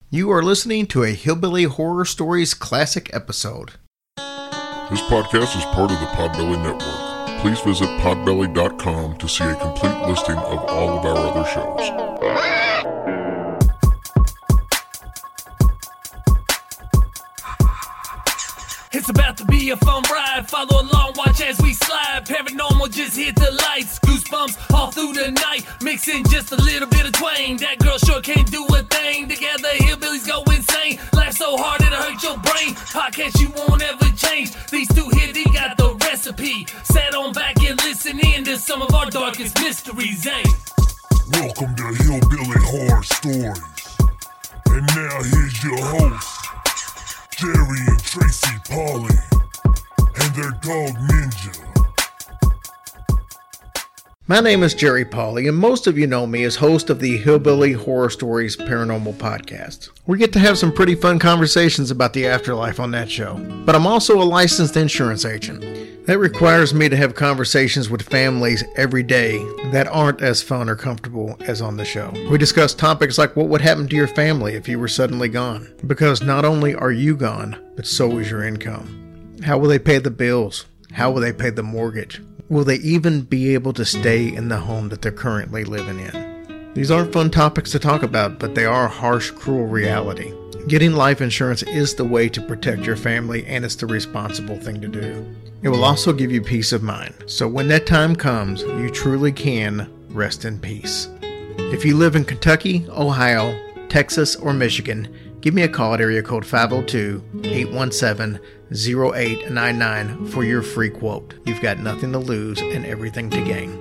You are listening to a Hillbilly Horror Stories classic episode. This podcast is part of the Podbelly Network. Please visit podbelly.com to see a complete listing of all of our other shows. It's about to be a fun ride. Follow along, watch as we slide. Paranormal just hit the lights. Goosebumps all through the night. Mixing just a little bit of twang. That girl sure can't do a thing. Together, hillbillies go insane. Laugh so hard it'll hurt your brain. Podcast you won't ever change. These two here, they got the recipe. Sit on back and listen in to some of our darkest mysteries, eh? Welcome to Hillbilly Horror Stories. And now here's your hosts, Jerry and Tracy Polly, and their dog Ninja. My name is Jerry Polly, and most of you know me as host of the Hillbilly Horror Stories Paranormal Podcast. We get to have some pretty fun conversations about the afterlife on that show. But I'm also a licensed insurance agent. That requires me to have conversations with families every day that aren't as fun or comfortable as on the show. We discuss topics like what would happen to your family if you were suddenly gone. Because not only are you gone, but so is your income. How will they pay the bills? How will they pay the mortgage? Will they even be able to stay in the home that they're currently living in? These aren't fun topics to talk about, but they are a harsh, cruel reality. Getting life insurance is the way to protect your family, and it's the responsible thing to do. It will also give you peace of mind, so when that time comes, you truly can rest in peace. If you live in Kentucky, Ohio, Texas, or Michigan, give me a call at area code 502-817-0899 for your free quote. You've got nothing to lose and everything to gain.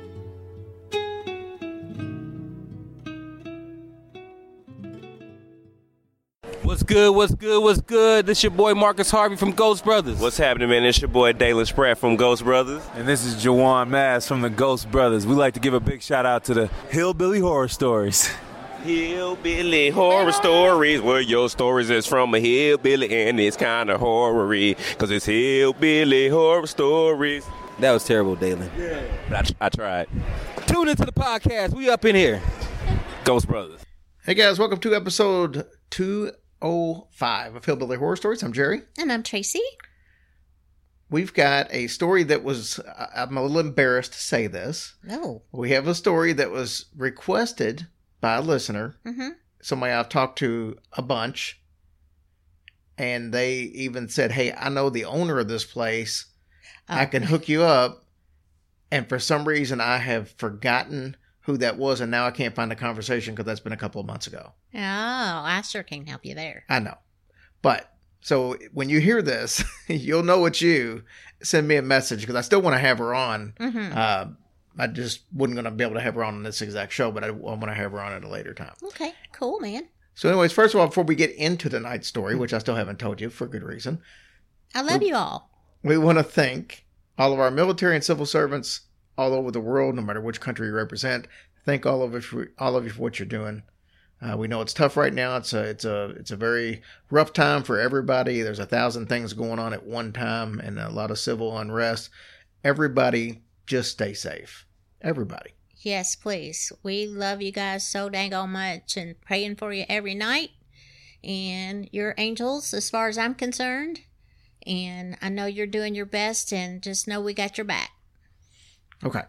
What's good, what's good, what's good? This your boy Marcus Harvey from Ghost Brothers. What's happening, man? It's your boy Dalen Spratt from Ghost Brothers. And this is Jawan Mass from the Ghost Brothers. We like to give a big shout out to the Hillbilly Horror Stories. Hillbilly Horror Stories, where your stories is from a hillbilly and it's kind of horror-y, because it's Hillbilly Horror Stories. That was terrible, Dalen. Yeah. But I tried. Tune into the podcast. We up in here. Ghost Brothers. Hey guys, welcome to episode 205 of Hillbilly Horror Stories. I'm Jerry. And I'm Tracy. We've got a story that was, I'm a little embarrassed to say this. No. We have a story that was requested by a listener, somebody I've talked to a bunch, and they even said, hey, I know the owner of this place. I can hook you up. And for some reason, I have forgotten who that was, and now I can't find the conversation because that's been a couple of months ago. Oh, I sure can help you there. I know. But, so when you hear this, you'll know it's you. Send me a message because I still want to have her on. I just wasn't going to be able to have her on this exact show, but I want to have her on at a later time. Okay, cool, man. So anyways, first of all, before we get into tonight's story, which I still haven't told you for good reason. I love you all. We want to thank all of our military and civil servants all over the world, no matter which country you represent. Thank all of you for what you're doing. We know it's tough right now. It's a very rough time for everybody. There's 1,000 things going on at one time and a lot of civil unrest. Everybody just stay safe. Everybody. Yes, please. We love you guys so dang much and praying for you every night. And you're angels as far as I'm concerned. And I know you're doing your best, and just know we got your back. Okay.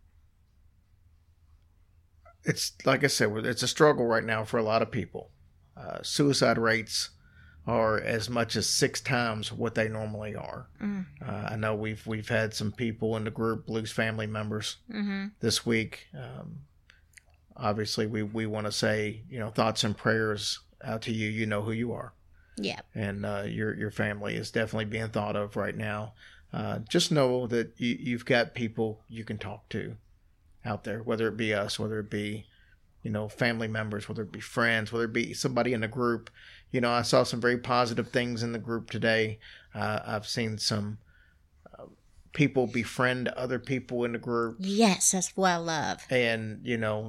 It's like I said, it's a struggle right now for a lot of people. Suicide rates are as much as 6 times what they normally are. I know we've had some people in the group lose family members this week. Obviously, we want to say, thoughts and prayers out to you. You know who you are. Yeah. And your family is definitely being thought of right now. Just know that you've got people you can talk to out there, whether it be us, whether it be, family members, whether it be friends, whether it be somebody in the group. I saw some very positive things in the group today. I've seen some people befriend other people in the group. Yes, that's what I love. And,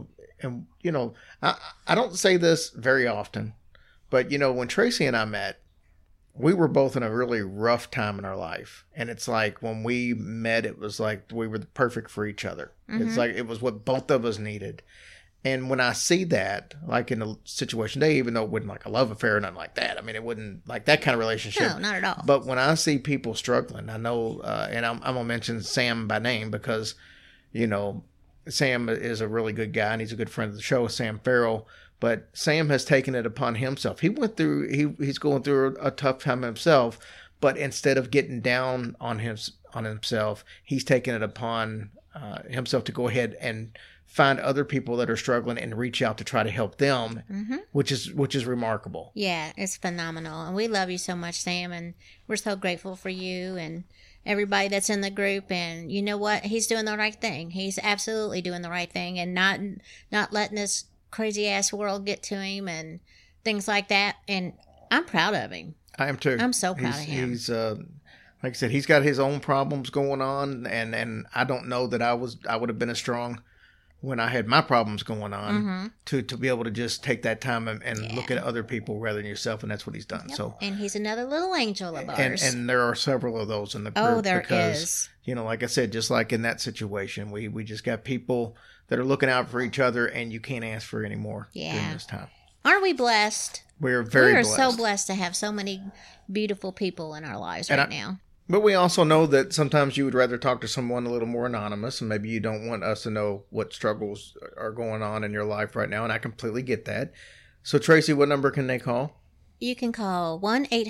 I don't say this very often, but, when Tracy and I met, we were both in a really rough time in our life. And it's like when we met, it was like we were perfect for each other. It's like it was what both of us needed. And when I see that, like in a situation today, even though it wasn't like a love affair or nothing like that, I mean, it wouldn't like that kind of relationship. No, not at all. But when I see people struggling, I know, and I'm going to mention Sam by name because, you know, Sam is a really good guy and he's a good friend of the show, Sam Farrell. But Sam has taken it upon himself. He's going through a tough time himself, but instead of getting down on himself, he's taken it upon himself to go ahead and find other people that are struggling and reach out to try to help them, which is remarkable. Yeah, it's phenomenal. And we love you so much, Sam, and we're so grateful for you and everybody that's in the group. And you know what? He's doing the right thing. He's absolutely doing the right thing and not letting this crazy ass world get to him and things like that. And I'm proud of him. I am too. I'm so proud of him. He's like I said, he's got his own problems going on, and I don't know that I would have been as strong when I had my problems going on to be able to just take that time and look at other people rather than yourself, and that's what he's done. Yep. So, and he's another little angel of ours. And there are several of those in the group. Oh, there because, is. You know, like I said, just like in that situation, we just got people that are looking out for each other, and you can't ask for any more during this time. Aren't we blessed? We're very blessed. We are so blessed to have so many beautiful people in our lives right now. But we also know that sometimes you would rather talk to someone a little more anonymous, and maybe you don't want us to know what struggles are going on in your life right now, and I completely get that. So, Tracy, what number can they call? You can call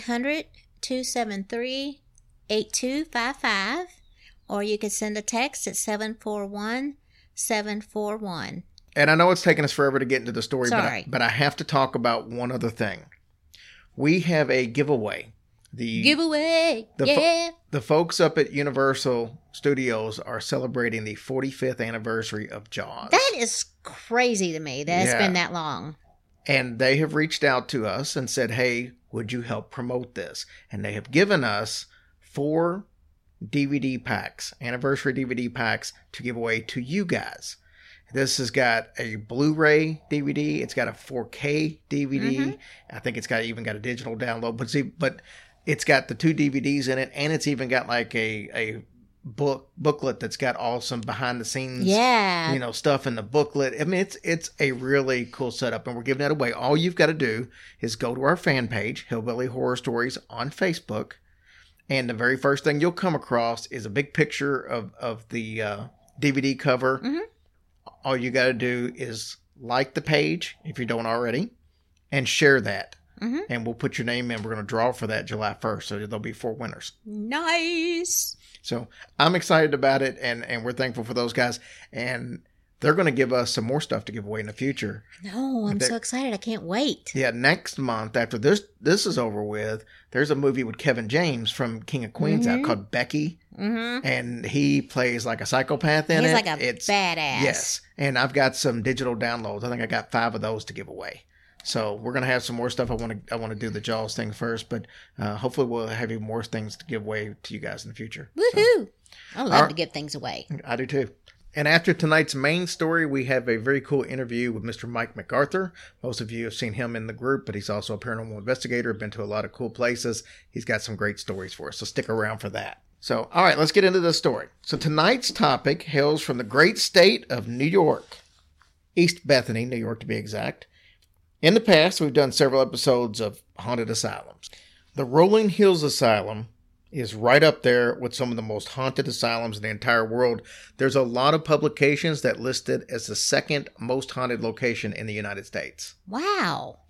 1-800-273-8255, or you can send a text at 741-741. And I know it's taken us forever to get into the story, Sorry. but I have to talk about one other thing. We have a giveaway. The folks up at Universal Studios are celebrating the 45th anniversary of Jaws. That is crazy to me that it's been that long. And they have reached out to us and said, hey, would you help promote this? And they have given us 4 DVD packs, anniversary DVD packs, to give away to you guys. This has got a Blu-ray DVD. It's got a 4K DVD. I think it's even got a digital download. But it's got the 2 DVDs in it, and it's even got like a booklet that's got all some behind the scenes, stuff in the booklet. I mean, it's a really cool setup, and we're giving that away. All you've got to do is go to our fan page, Hillbilly Horror Stories on Facebook, and the very first thing you'll come across is a big picture of the DVD cover. All you got to do is like the page if you don't already, and share that. And we'll put your name in. We're going to draw for that July 1st. So there'll be 4 winners. Nice. So I'm excited about it. And we're thankful for those guys. And they're going to give us some more stuff to give away in the future. No, I'm so excited. I can't wait. Yeah. Next month, after this is over with, there's a movie with Kevin James from King of Queens out called Becky. And he plays like a psychopath in it. He's like a badass. Yes. And I've got some digital downloads. I think I got 5 of those to give away. So we're going to have some more stuff. I want to do the Jaws thing first, but hopefully we'll have even more things to give away to you guys in the future. Woohoo! So, I love to give things away. I do too. And after tonight's main story, we have a very cool interview with Mr. Mike MacArthur. Most of you have seen him in the group, but he's also a paranormal investigator, been to a lot of cool places. He's got some great stories for us, so stick around for that. So, all right, let's get into the story. So tonight's topic hails from the great state of New York. East Bethany, New York to be exact. In the past, we've done several episodes of haunted asylums. The Rolling Hills Asylum is right up there with some of the most haunted asylums in the entire world. There's a lot of publications that list it as the 2nd most haunted location in the United States. Wow.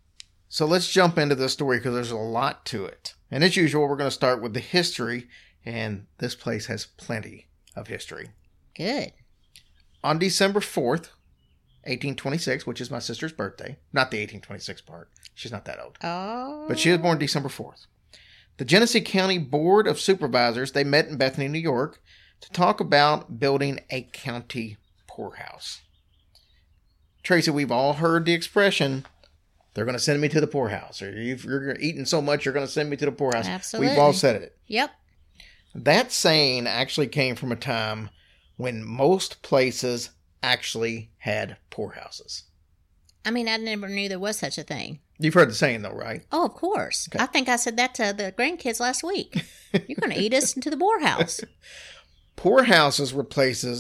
So let's jump into the story because there's a lot to it. And as usual, we're going to start with the history, and this place has plenty of history. Good. On December 4th, 1826, which is my sister's birthday. Not the 1826 part. She's not that old. Oh. But she was born December 4th. The Genesee County Board of Supervisors, they met in Bethany, New York, to talk about building a county poorhouse. Tracy, we've all heard the expression, they're going to send me to the poorhouse. Or if you're eating so much, you're going to send me to the poorhouse. Absolutely. We've all said it. Yep. That saying actually came from a time when most places actually had poorhouses. I mean, I never knew there was such a thing. You've heard the saying, though, right? Oh, of course. Okay. I think I said that to the grandkids last week. You're going to eat us into the poorhouse. Poorhouses were places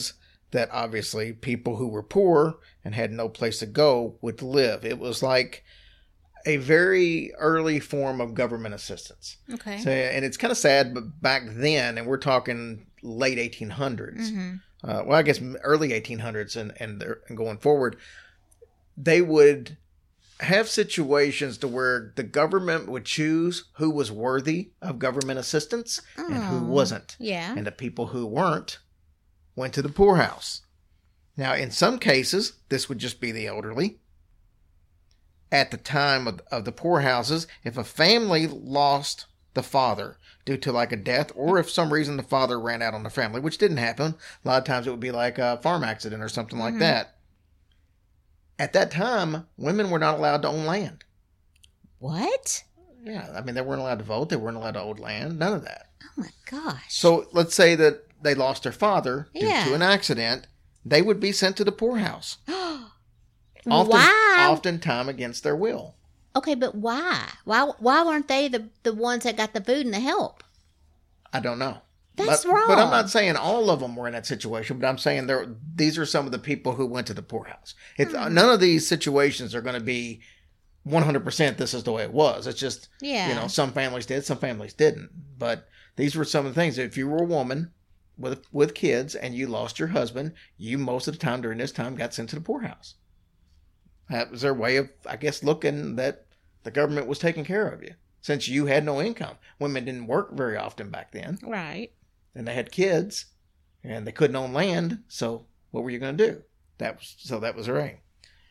that obviously people who were poor and had no place to go would live. It was like a very early form of government assistance. Okay. So, and it's kind of sad, but back then, and we're talking late 1800s, well, I guess early 1800s and going forward, they would have situations to where the government would choose who was worthy of government assistance and who wasn't. Yeah. And the people who weren't went to the poorhouse. Now, in some cases, this would just be the elderly. At the time of the poorhouses, if a family lost the father due to like a death, or if some reason the father ran out on the family, which didn't happen, a lot of times it would be like a farm accident or something like that. At that time, women were not allowed to own land. What? Yeah, I mean, they weren't allowed to vote. They weren't allowed to own land. None of that. Oh my gosh. So let's say that they lost their father due Yeah. to an accident. They would be sent to the poorhouse. Why? Oftentimes against their will. Okay, but why? Why weren't they the ones that got the food and the help? I don't know. That's But wrong. I'm not saying all of them were in that situation, but I'm saying these are some of the people who went to the poorhouse. None of these situations are going to be 100% this is the way it was. It's just, Yeah. some families did, some families didn't. But these were some of the things. If you were a woman with kids and you lost your husband, you most of the time during this time got sent to the poorhouse. That was their way of, I guess, looking that the government was taking care of you. Since you had no income. Women didn't work very often back then. Right. And they had kids, and they couldn't own land. So what were you going to do? That was their aim.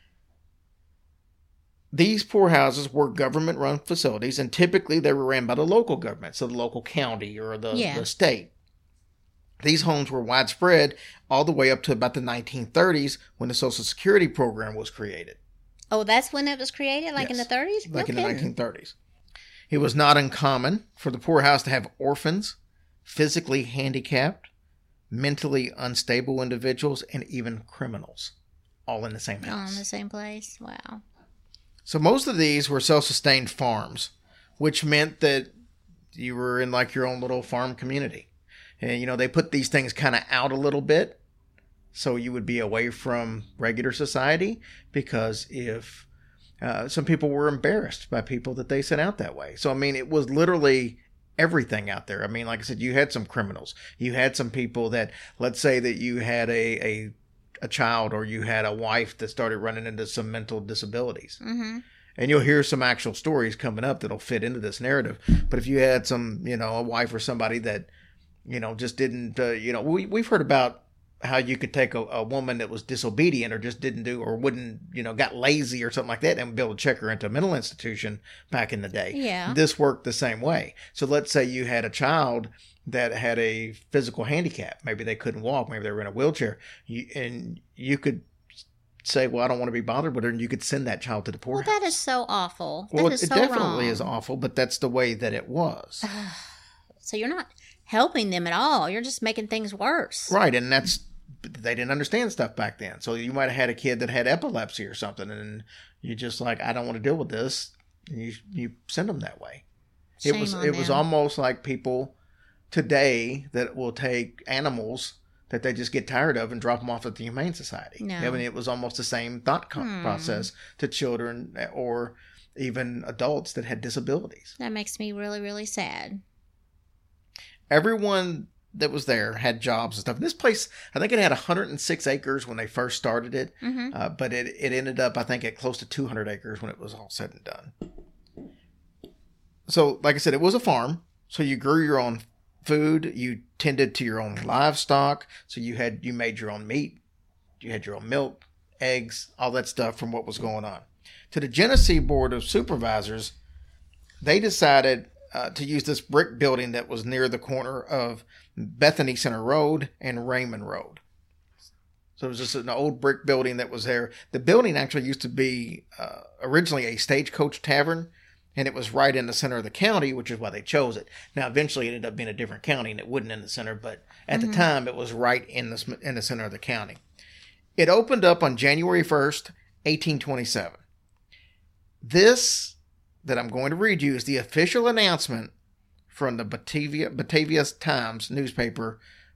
These poorhouses were government-run facilities, and typically they were ran by the local government, so the local county or the state. These homes were widespread all the way up to about the 1930s when the Social Security program was created. Oh, that's when it was created, like in the Yes. 30s? Like in No the kidding. 1930s. It was not uncommon for the poorhouse to have orphans, physically handicapped, mentally unstable individuals, and even criminals, all in the same All house. in the same place? Wow. So most of these were self-sustained farms, which meant that you were in like your own little farm community. And, they put these things kind of out a little bit so you would be away from regular society, because if some people were embarrassed by people that they sent out that way. So, I mean, it was literally everything out there. I mean, like I said, you had some criminals. You had some people that, let's say that you had a child or you had a wife that started running into some mental disabilities. Mm-hmm. And you'll hear some actual stories coming up that'll fit into this narrative. But if you had some, a wife or somebody that, just didn't, we've heard about how you could take a woman that was disobedient or just didn't do or wouldn't, got lazy or something like that and be able to check her into a mental institution back in the day. Yeah. This worked the same way. So let's say you had a child that had a physical handicap. Maybe they couldn't walk. Maybe they were in a wheelchair. And you could say, well, I don't want to be bothered with her. And you could send that child to the poorhouse. Well, that is so awful. Well, that is it so definitely wrong. is awful, but that's the way that it was. So you're not helping them at all. You're just making things worse. Right, and they didn't understand stuff back then. So you might have had a kid that had epilepsy or something, and you just like, I don't want to deal with this. And you send them that way. Shame it on was them. almost like people today that will take animals that they just get tired of and drop them off at the Humane Society. No. I mean, it was almost the same thought process to children or even adults that had disabilities. That makes me really, really sad. Everyone that was there had jobs and stuff. And this place, I think it had 106 acres when they first started it, but it ended up, I think, at close to 200 acres when it was all said and done. So, like I said, it was a farm. So you grew your own food. You tended to your own livestock. So you made your own meat. You had your own milk, eggs, all that stuff from what was going on. To the Genesee Board of Supervisors, they decided to use this brick building that was near the corner of Bethany Center Road and Raymond Road. So it was just an old brick building that was there. The building actually used to be originally a Stagecoach Tavern, and it was right in the center of the county, which is why they chose it. Now, eventually it ended up being a different county, and it wasn't in the center, but at the time it was right in the center of the county. It opened up on January 1st, 1827. This that I'm going to read you is the official announcement from the Batavia Times newspaper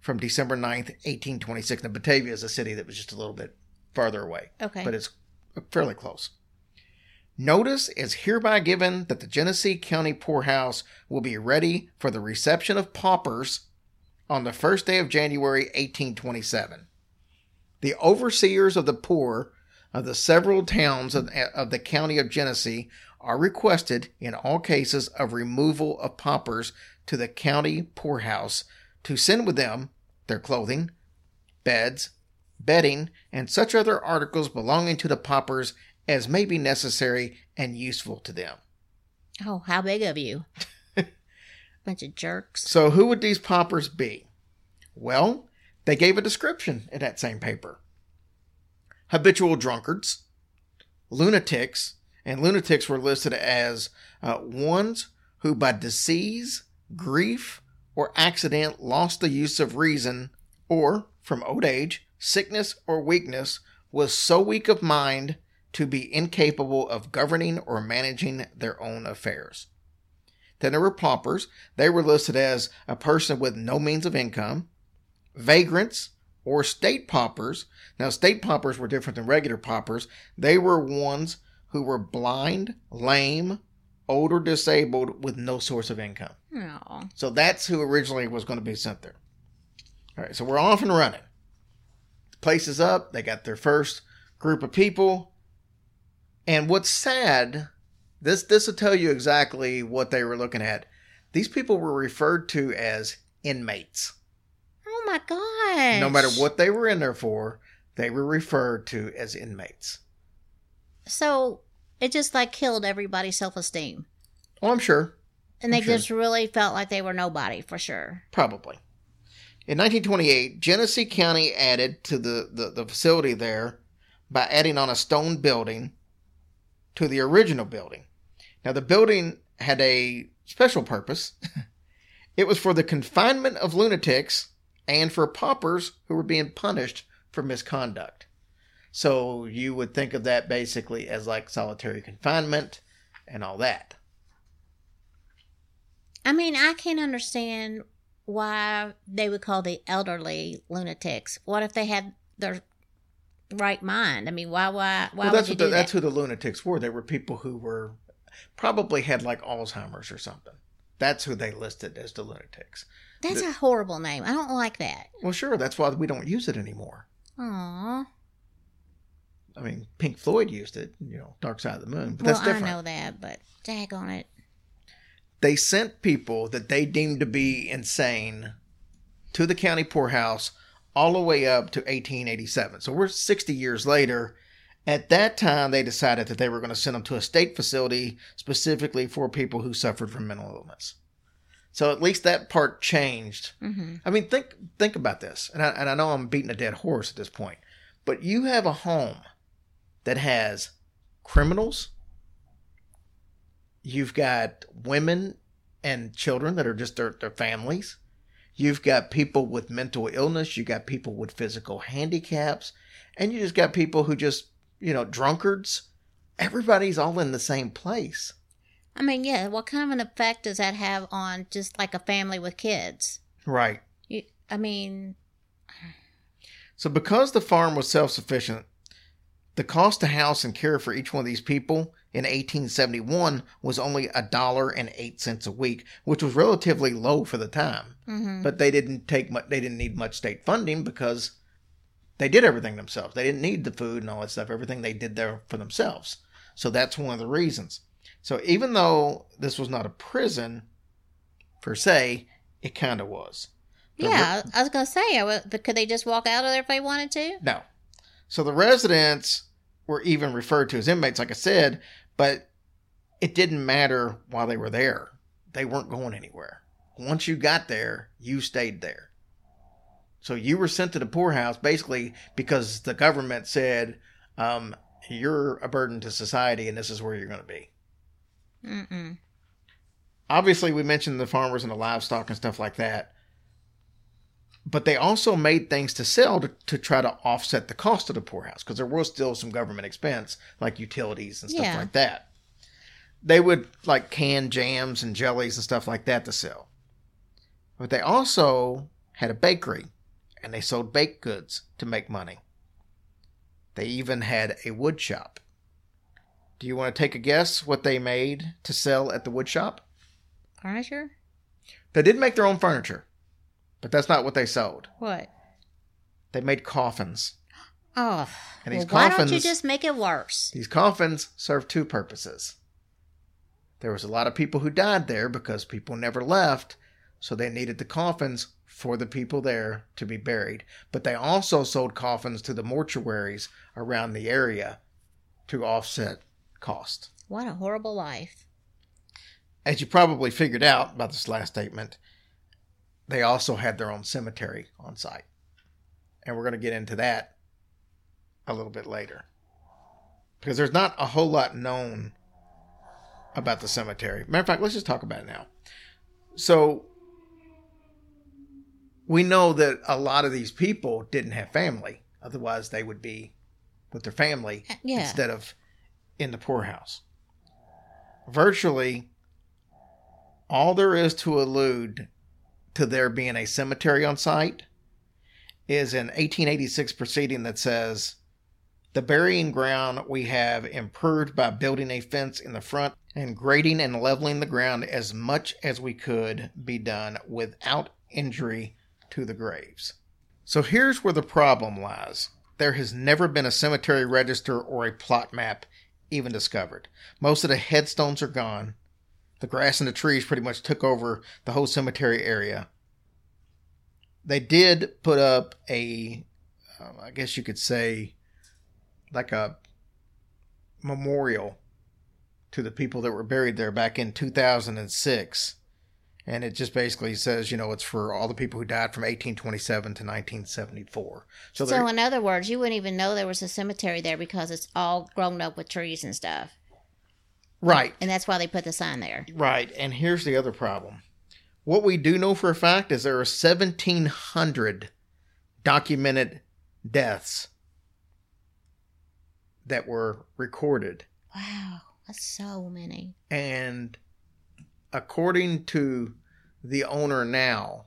from December 9th, 1826. Now, Batavia is a city that was just a little bit farther away. Okay. But it's fairly close. Notice is hereby given that the Genesee County Poorhouse will be ready for the reception of paupers on the first day of January 1827. The overseers of the poor of the several towns of the county of Genesee are requested in all cases of removal of paupers to the county poorhouse to send with them their clothing, beds, bedding, and such other articles belonging to the paupers as may be necessary and useful to them. Oh, how big of you? Bunch of jerks. So who would these paupers be? Well, they gave a description in that same paper. Habitual drunkards, lunatics, and lunatics were listed as ones who by disease, grief, or accident lost the use of reason, or from old age, sickness, or weakness, was so weak of mind to be incapable of governing or managing their own affairs. Then there were paupers. They were listed as a person with no means of income, vagrants, or state paupers. Now, state paupers were different than regular paupers. They were ones who were blind, lame, old, or disabled with no source of income. Oh. So that's who originally was going to be sent there. All right, so we're off and running. The place is up. They got their first group of people. And what's sad, this will tell you exactly what they were looking at. These people were referred to as inmates. Oh my gosh. No matter what they were in there for, they were referred to as inmates. So it just like killed everybody's self-esteem. Oh, I'm sure. And they sure. just really felt like they were nobody for sure. Probably. In 1928, Genesee County added to the facility there by adding on a stone building to the original building. Now, the building had a special purpose. It was for the confinement of lunatics and for paupers who were being punished for misconduct. So you would think of that basically as like solitary confinement and all that. I mean, I can't understand why they would call the elderly lunatics. What if they had their right mind? I mean, why would you do that? That's who the lunatics were. They were people who were probably had like Alzheimer's or something. That's who they listed as the lunatics. That's a horrible name. I don't like that. Well, sure. That's why we don't use it anymore. Aww. I mean, Pink Floyd used it, Dark Side of the Moon. But that's different. I know that, but daggone it. They sent people that they deemed to be insane to the county poorhouse all the way up to 1887. So we're 60 years later. At that time, they decided that they were going to send them to a state facility specifically for people who suffered from mental illness. So at least that part changed. Mm-hmm. I mean, think about this. And I know I'm beating a dead horse at this point. But you have a home that has criminals. You've got women and children that are just their families. You've got people with mental illness. You got people with physical handicaps. And you just got people who just, drunkards. Everybody's all in the same place. I mean, yeah, what kind of an effect does that have on just like a family with kids? Right. So because the farm was self-sufficient, the cost to house and care for each one of these people in 1871 was only $1.08 a week, which was relatively low for the time. Mm-hmm. But they didn't need much state funding because they did everything themselves. They didn't need the food and all that stuff. Everything they did there for themselves. So that's one of the reasons. So even though this was not a prison per se, it kind of was. I was going to say, could they just walk out of there if they wanted to? No. So the residents were even referred to as inmates, like I said, but it didn't matter while they were there. They weren't going anywhere. Once you got there, you stayed there. So you were sent to the poorhouse basically because the government said, you're a burden to society and this is where you're going to be. Mm-mm. Obviously, we mentioned the farmers and the livestock and stuff like that. But they also made things to sell to try to offset the cost of the poorhouse because there was still some government expense like utilities and stuff like that. They would like can jams and jellies and stuff like that to sell. But they also had a bakery and they sold baked goods to make money. They even had a wood shop. Do you want to take a guess what they made to sell at the wood shop? Furniture? They did make their own furniture, but that's not what they sold. What? They made coffins. Oh, And these why don't coffins- you just make it worse? These coffins served two purposes. There was a lot of people who died there because people never left, so they needed the coffins for the people there to be buried. But they also sold coffins to the mortuaries around the area to offset cost. What a horrible life. As you probably figured out by this last statement, they also had their own cemetery on site. And we're going to get into that a little bit later. Because there's not a whole lot known about the cemetery. Matter of fact, let's just talk about it now. So, we know that a lot of these people didn't have family. Otherwise, they would be with their family instead of in the poorhouse. Virtually, all there is to allude to there being a cemetery on site is an 1886 proceeding that says, the burying ground we have improved by building a fence in the front and grading and leveling the ground as much as we could be done without injury to the graves. So here's where the problem lies. There has never been a cemetery register or a plot map even discovered. Most of the headstones are gone. The grass and the trees pretty much took over the whole cemetery area. They did put up I guess you could say, like a memorial to the people that were buried there back in 2006. And it just basically says, it's for all the people who died from 1827 to 1974. So in other words, you wouldn't even know there was a cemetery there because it's all grown up with trees and stuff. Right. And that's why they put the sign there. Right. And here's the other problem. What we do know for a fact is there are 1,700 documented deaths that were recorded. Wow. That's so many. And according to the owner now,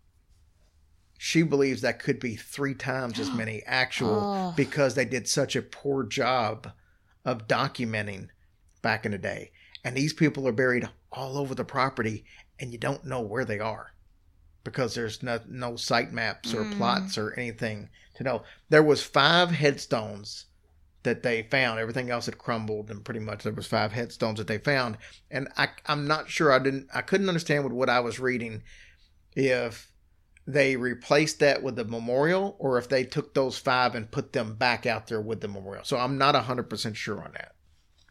she believes that could be 3 times as many actual because they did such a poor job of documenting back in the day. And these people are buried all over the property and you don't know where they are because there's no site maps or plots or anything to know. There was 5 headstones that they found. Everything else had crumbled, and pretty much there was 5 headstones that they found. And I'm not sure. I couldn't understand with what I was reading if they replaced that with the memorial or if they took those 5 and put them back out there with the memorial. So I'm not 100% sure on that.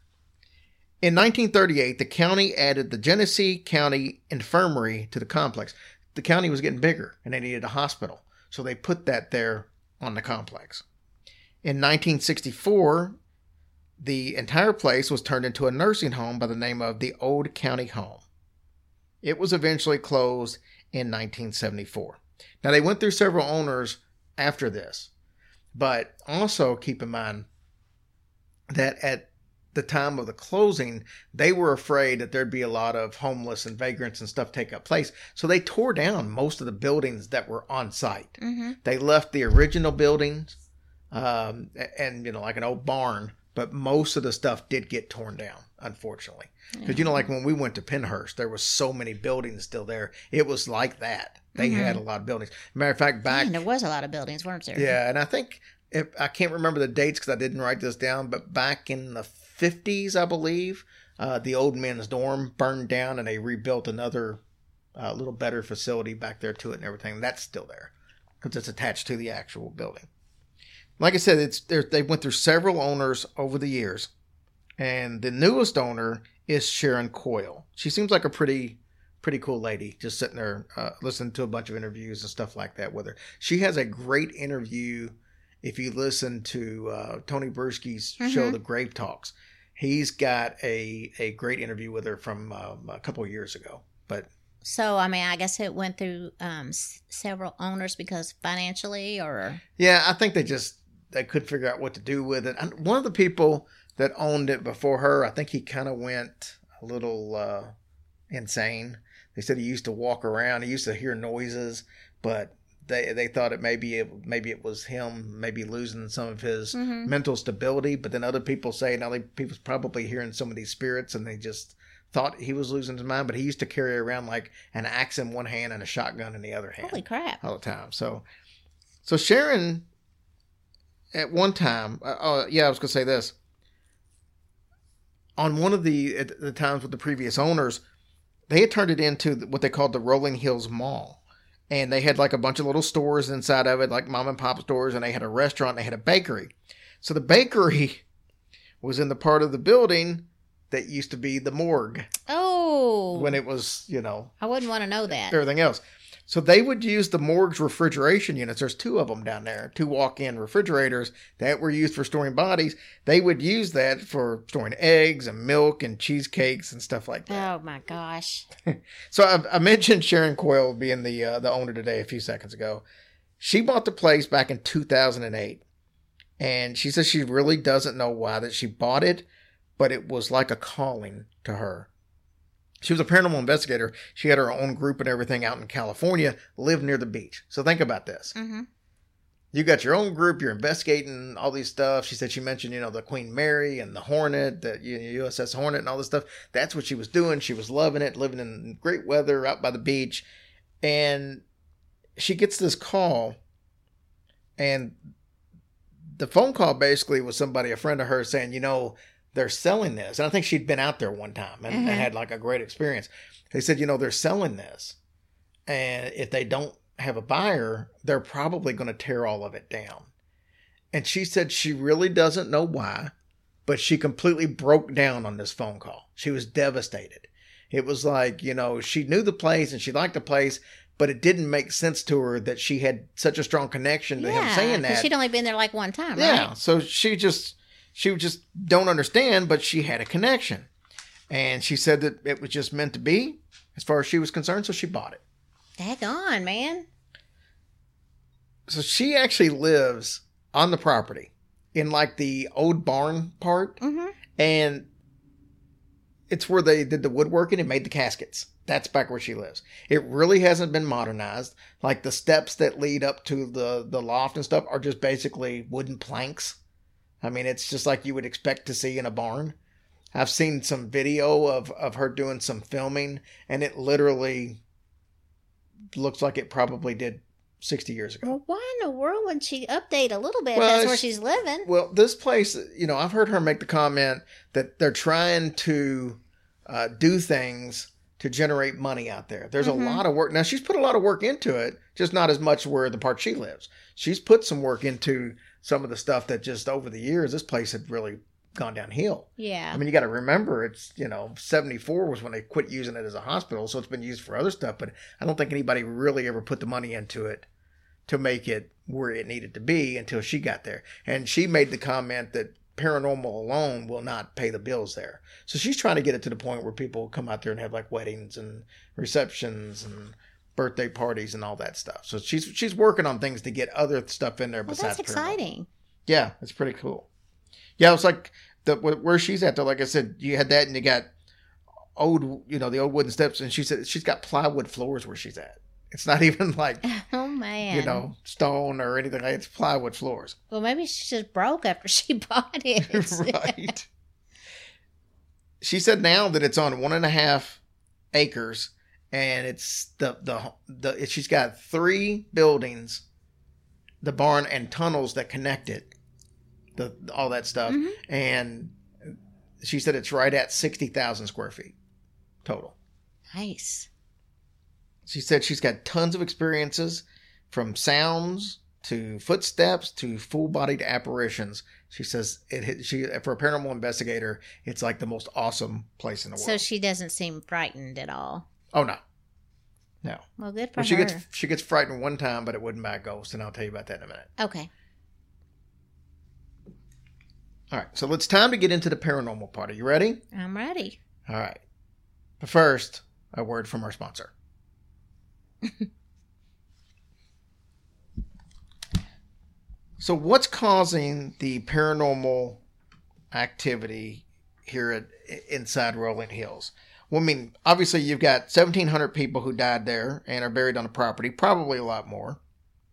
In 1938, the county added the Genesee County Infirmary to the complex. The county was getting bigger and they needed a hospital, so they put that there on the complex. In 1964, the entire place was turned into a nursing home by the name of the Old County Home. It was eventually closed in 1974. Now, they went through several owners after this, but also keep in mind that at the time of the closing, they were afraid that there'd be a lot of homeless and vagrants and stuff take up place. So they tore down most of the buildings that were on site. Mm-hmm. They left the original buildings, and like an old barn, but most of the stuff did get torn down, unfortunately. Because like when we went to Pennhurst, there was so many buildings still there. It was like that. They had a lot of buildings. Matter of fact, there was a lot of buildings, weren't there? Yeah, and I think I can't remember the dates because I didn't write this down, but back in the 50s, I believe, the old men's dorm burned down and they rebuilt another little better facility back there to it and everything. That's still there because it's attached to the actual building. Like I said, they went through several owners over the years, and the newest owner is Sharon Coyle. She seems like a pretty cool lady, just sitting there listening to a bunch of interviews and stuff like that with her. She has a great interview. If you listen to Tony Bruschi's show, The Grave Talks, he's got a great interview with her from a couple of years ago. So, I guess it went through several owners because financially or... Yeah, I think they couldn't figure out what to do with it. And one of the people that owned it before her, I think he kind of went a little insane. They said he used to walk around. He used to hear noises, but they thought maybe it was him maybe losing some of his mental stability, but then other people say people's probably hearing some of these spirits and they just thought he was losing his mind. But he used to carry around like an axe in one hand and a shotgun in the other hand. Holy crap! All the time. So Sharon, at one time, I was gonna say this. On one of the times with the previous owners, they had turned it into what they called the Rolling Hills Mall. And they had like a bunch of little stores inside of it, like mom and pop stores, and they had a restaurant, and they had a bakery. So the bakery was in the part of the building that used to be the morgue. Oh. When it was, I wouldn't want to know that. Everything else. So they would use the morgue's refrigeration units. There's 2 of them down there, 2 walk-in refrigerators that were used for storing bodies. They would use that for storing eggs and milk and cheesecakes and stuff like that. Oh my gosh. So I mentioned Sharon Coyle being the owner today a few seconds ago. She bought the place back in 2008. And she says she really doesn't know why that she bought it, but it was like a calling to her. She was a paranormal investigator. She had her own group and everything out in California, lived near the beach. So think about this. Mm-hmm. You got your own group. You're investigating all these stuff. She mentioned, the Queen Mary and the Hornet, the USS Hornet and all this stuff. That's what she was doing. She was loving it, living in great weather out by the beach. And she gets this call. And the phone call basically was a friend of hers saying, they're selling this. And I think she'd been out there one time and had like a great experience. They said, they're selling this. And if they don't have a buyer, they're probably going to tear all of it down. And she said she really doesn't know why, but she completely broke down on this phone call. She was devastated. It was like, she knew the place and she liked the place, but it didn't make sense to her that she had such a strong connection to him saying that. Because she'd only been there like one time, right? Yeah, so she just don't understand, but she had a connection. And she said that it was just meant to be, as far as she was concerned, so she bought it. Daggone, man. So she actually lives on the property in like the old barn part. Mm-hmm. And it's where they did the woodworking and made the caskets. That's back where she lives. It really hasn't been modernized. Like the steps that lead up to the loft and stuff are just basically wooden planks. I mean, it's just like you would expect to see in a barn. I've seen some video of her doing some filming, and it literally looks like it probably did 60 years ago. Well, why in the world would she update a little bit if that's where she's living? Well, this place, I've heard her make the comment that they're trying to do things to generate money out there. There's a lot of work. Now, she's put a lot of work into it, just not as much where the part she lives. She's put some work into some of the stuff that just over the years, this place had really gone downhill. Yeah. I mean, you got to remember, it's, 74 was when they quit using it as a hospital, so it's been used for other stuff, but I don't think anybody really ever put the money into it to make it where it needed to be until she got there. And she made the comment that paranormal alone will not pay the bills there. So she's trying to get it to the point where people come out there and have like weddings and receptions and birthday parties and all that stuff. So she's working on things to get other stuff in there besides that's exciting. Yeah, it's pretty cool. Yeah, it's like where she's at though. Like I said, you had that and you got old, the old wooden steps, and she said she's got plywood floors where she's at. It's not even like, oh man, stone or anything. It's plywood floors. Well, maybe she just broke after she bought it. Right. She said now that it's on 1.5 acres, and it's she's got 3 buildings, the barn and tunnels that connect it, all that stuff, and she said it's right at 60,000 square feet total. Nice. She said she's got tons of experiences, from sounds to footsteps to full-bodied apparitions. She says for a paranormal investigator, it's like the most awesome place in the world. So she doesn't seem frightened at all. Oh no. No. Well, good for her. She gets frightened one time, but it wasn't by a ghost, and I'll tell you about that in a minute. Okay. All right, so it's time to get into the paranormal part. Are you ready? I'm ready. All right. But first, a word from our sponsor. So what's causing the paranormal activity here inside Rolling Hills? Well, I mean, obviously you've got 1,700 people who died there and are buried on the property, probably a lot more.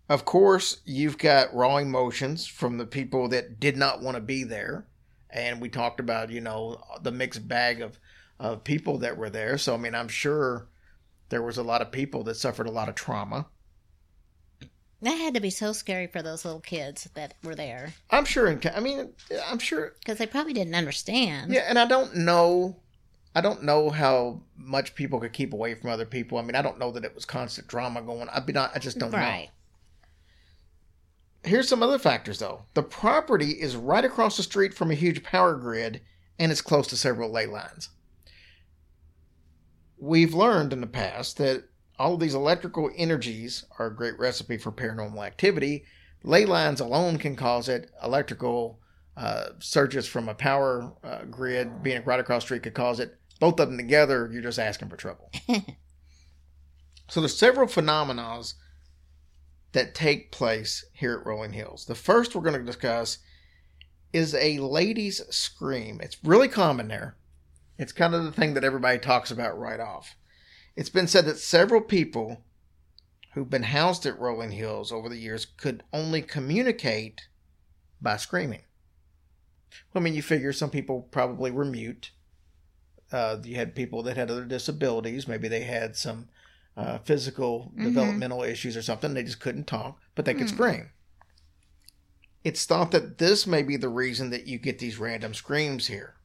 Of course, you've got raw emotions from the people that did not want to be there. And we talked about, the mixed bag of people that were there. So, I mean, I'm sure there was a lot of people that suffered a lot of trauma. That had to be so scary for those little kids that were there. I'm sure. I'm sure. Because they probably didn't understand. Yeah, and I don't know how much people could keep away from other people. I mean, I don't know that it was constant drama going on. I just don't know. Here's some other factors, though. The property is right across the street from a huge power grid, and it's close to several ley lines. We've learned in the past that all of these electrical energies are a great recipe for paranormal activity. Ley lines alone can cause it. Electrical surges from a power grid being right across the street could cause it. Both of them together, you're just asking for trouble. So there's several phenomena that take place here at Rolling Hills. The first we're going to discuss is a lady's scream. It's really common there. It's kind of the thing that everybody talks about right off. It's been said that several people who've been housed at Rolling Hills over the years could only communicate by screaming. I mean, you figure some people probably were mute. You had people that had other disabilities. Maybe they had some physical developmental issues or something. They just couldn't talk, but they could scream. It's thought that this may be the reason that you get these random screams here.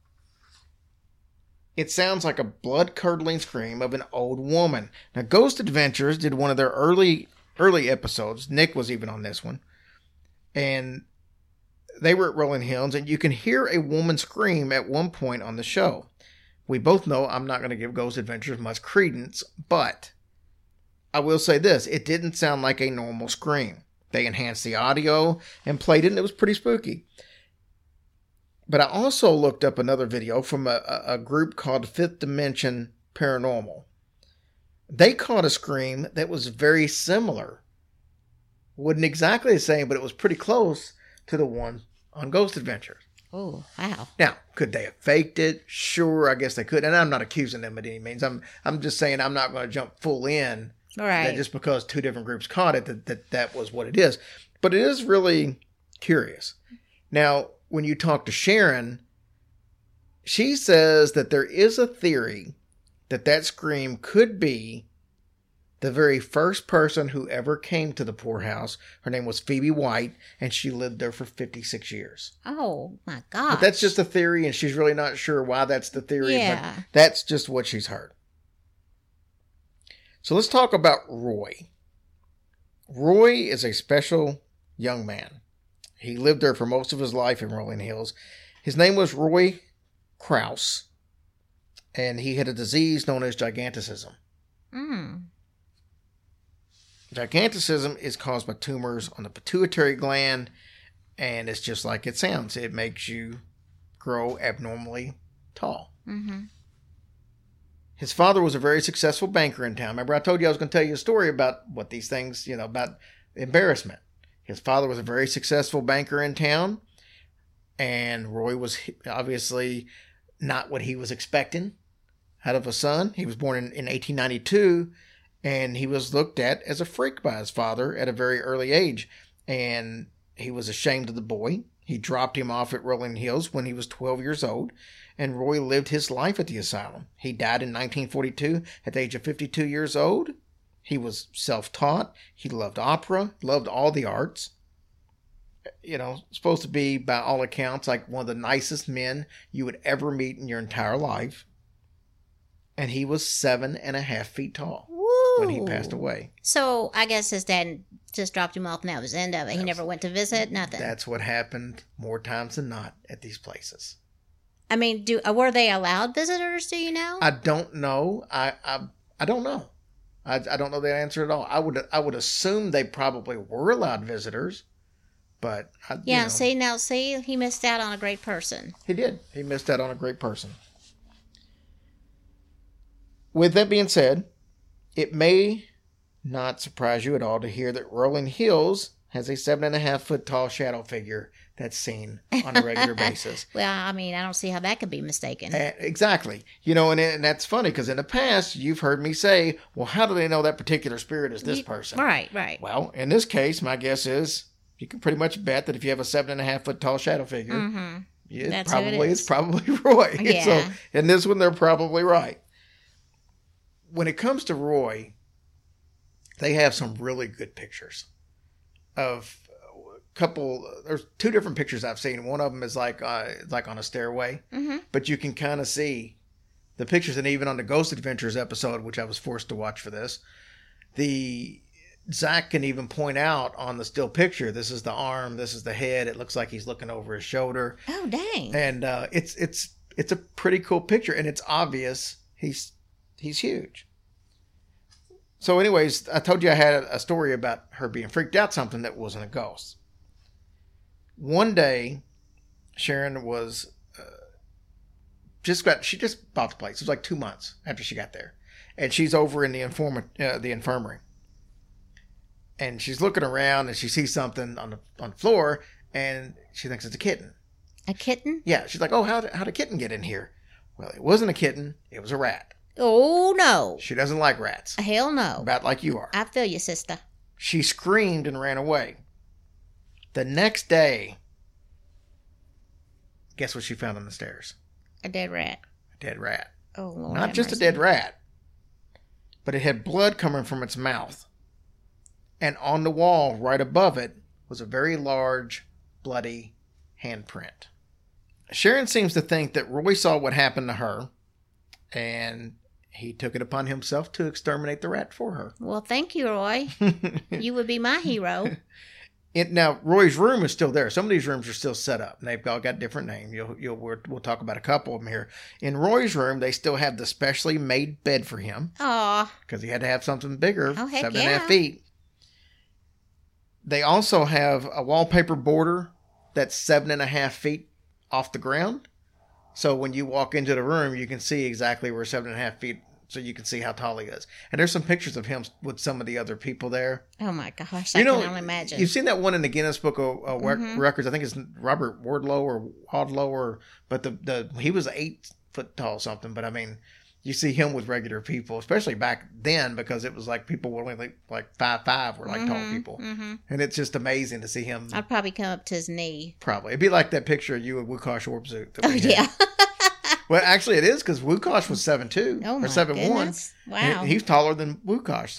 It sounds like a blood-curdling scream of an old woman. Now, Ghost Adventures did one of their early episodes. Nick was even on this one. And they were at Rolling Hills, and you can hear a woman scream at one point on the show. We both know I'm not going to give Ghost Adventures much credence, but I will say this. It didn't sound like a normal scream. They enhanced the audio and played it, and it was pretty spooky. But I also looked up another video from a group called Fifth Dimension Paranormal. They caught a scream that was very similar. Wasn't exactly the same, but it was pretty close to the one on Ghost Adventures. Oh, wow. Now, could they have faked it? Sure, I guess they could. And I'm not accusing them by any means. I'm just saying I'm not going to jump full in. Right. That just because two different groups caught it, that was what it is. But it is really curious. Now, when you talk to Sharon, she says that there is a theory that scream could be the very first person who ever came to the poorhouse. Her name was Phoebe White, and she lived there for 56 years. Oh, my God. But that's just a theory, and she's really not sure why that's the theory. Yeah. But that's just what she's heard. So let's talk about Roy. Roy is a special young man. He lived there for most of his life in Rolling Hills. His name was Roy Krause, and he had a disease known as giganticism. Giganticism is caused by tumors on the pituitary gland, and it's just like it sounds. It makes you grow abnormally tall. His father was a very successful banker in town. Remember, I told you I was going to tell you a story about what these things, about embarrassment. His father was a very successful banker in town, and Roy was obviously not what he was expecting out of a son. He was born in 1892, and he was looked at as a freak by his father at a very early age, and he was ashamed of the boy. He dropped him off at Rolling Hills when he was 12 years old, and Roy lived his life at the asylum. He died in 1942 at the age of 52 years old. He was self-taught. He loved opera, loved all the arts. Supposed to be, by all accounts, like one of the nicest men you would ever meet in your entire life. And he was 7.5 feet tall when he passed away. So I guess his dad just dropped him off and that was the end of it. He never went to visit, nothing. That's what happened more times than not at these places. I mean, were they allowed visitors, do you know? I don't know. I don't know. I don't know the answer at all. I would assume they probably were allowed visitors, but see, he missed out on a great person. He did. He missed out on a great person. With that being said, it may not surprise you at all to hear that Rolling Hills has a 7.5 foot tall shadow figure that's seen on a regular basis. Well, I mean, I don't see how that could be mistaken. Exactly. You know, and that's funny because in the past, you've heard me say, well, how do they know that particular spirit is this person? Right. Well, in this case, my guess is you can pretty much bet that if you have a 7.5 foot tall shadow figure, it's probably Roy. Yeah. So in this one, they're probably right. When it comes to Roy, they have some really good pictures of there's 2 different pictures I've seen. One of them is like on a stairway, but you can kind of see the pictures. And even on the Ghost Adventures episode, which I was forced to watch for this, Zach can even point out on the still picture, this is the arm, this is the head. It looks like he's looking over his shoulder. Oh, dang. And it's a pretty cool picture, and it's obvious he's huge. So anyways, I told you I had a story about her being freaked out something that wasn't a ghost. One day, Sharon was she just bought the place. It was like 2 months after she got there. And she's over in the infirmary. And she's looking around and she sees something on the floor and she thinks it's a kitten. A kitten? Yeah. She's like, oh, how'd a kitten get in here? Well, it wasn't a kitten. It was a rat. Oh, no. She doesn't like rats. Hell no. About like you are. I feel you, sister. She screamed and ran away. The next day, guess what she found on the stairs? A dead rat. A dead rat. Oh, Lord. Not just a dead rat, but it had blood coming from its mouth. And on the wall right above it was a very large, bloody handprint. Sharon seems to think that Roy saw what happened to her, and he took it upon himself to exterminate the rat for her. Well, thank you, Roy. You would be my hero. Now, Roy's room is still there. Some of these rooms are still set up, and they've all got different names. We'll talk about a couple of them here. In Roy's room, they still have the specially made bed for him. Aw. Because he had to have something bigger, Oh, heck 7.5 feet. They also have a wallpaper border that's 7.5 feet off the ground. So when you walk into the room, you can see exactly where 7.5 feet, so you can see how tall he is. And there's some pictures of him with some of the other people there. Oh my gosh, I can only imagine. You've seen that one in the Guinness Book of Records. I think it's Robert Wadlow, but he was 8 foot tall something. But I mean, you see him with regular people, especially back then, because it was like people were only like 5'5" were like tall people. And it's just amazing to see him. I'd probably come up to his knee. Probably. It'd be like that picture of you with Wukosh Orbzuk. Oh, yeah. Well, actually, it is because Wukosh was 7'2" Oh, or my 7'1". goodness. Wow. He's taller than Wukosh,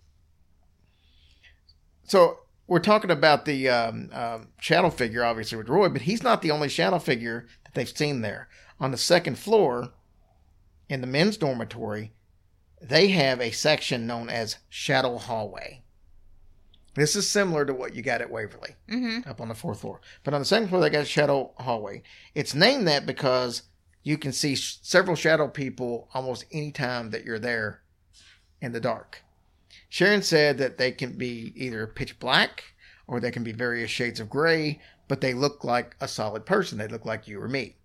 So we're talking about the shadow figure, obviously, with Roy, but he's not the only shadow figure that they've seen there. On the second floor, in the men's dormitory, they have a section known as Shadow Hallway. This is similar to what you got at Waverly, up on the 4th floor. But on the second floor, they got Shadow Hallway. It's named that because you can see several shadow people almost any time that you're there in the dark. Sharon said that they can be either pitch black or they can be various shades of gray, but they look like a solid person. They look like you or me.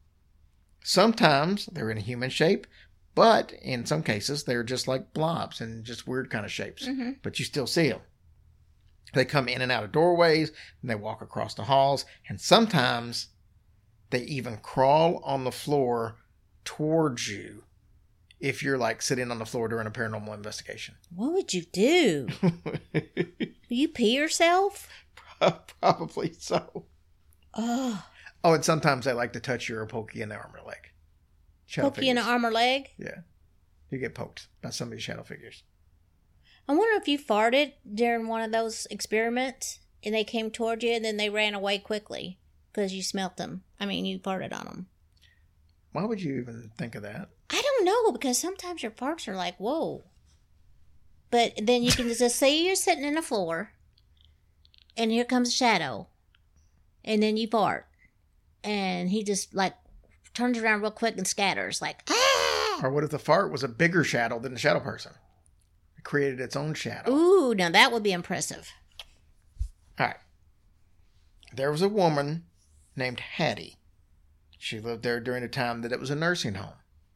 Sometimes they're in a human shape, but in some cases they're just like blobs and just weird kind of shapes. But you still see them. They come in and out of doorways, and they walk across the halls, and sometimes they even crawl on the floor towards you if you're like sitting on the floor during a paranormal investigation. What would you do? Will you pee yourself? Probably so. Oh, and sometimes they like to touch you or poke you in the arm or leg. Poke you in the arm or leg? Yeah. You get poked by some of these shadow figures. I wonder if you farted during one of those experiments and they came toward you and then they ran away quickly because you smelt them. I mean, you farted on them. Why would you even think of that? I don't know, because sometimes your farts are like, whoa. But then you can just say you're sitting in the floor and here comes a shadow. And then you fart. And he just like turns around real quick and scatters like, ah! Or what if the fart was a bigger shadow than the shadow person? It created its own shadow. Ooh, now that would be impressive. All right. There was a woman named Hattie. She lived there during the time that it was a nursing home.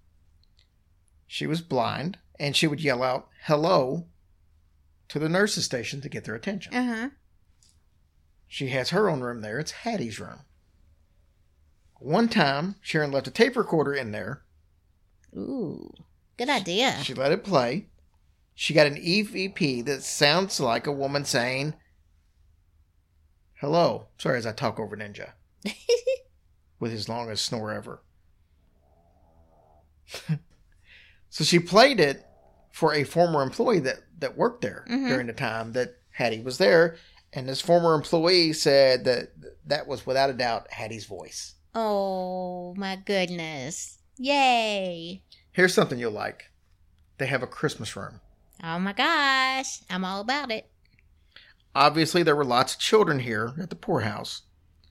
She was blind, and she would yell out, hello, to the nurse's station to get their attention. she has her own room there. It's Hattie's room. One time, Sharon left a tape recorder in there. Ooh, good idea. She let it play. She got an EVP that sounds like a woman saying, "Hello." Sorry, as I talk over Ninja. With his longest snore ever. So she played it for a former employee that worked there during the time that Hattie was there. And this former employee said that was without a doubt Hattie's voice. Oh, my goodness. Yay. Here's something you'll like. They have a Christmas room. Oh my gosh. I'm all about it. Obviously, there were lots of children here at the poorhouse.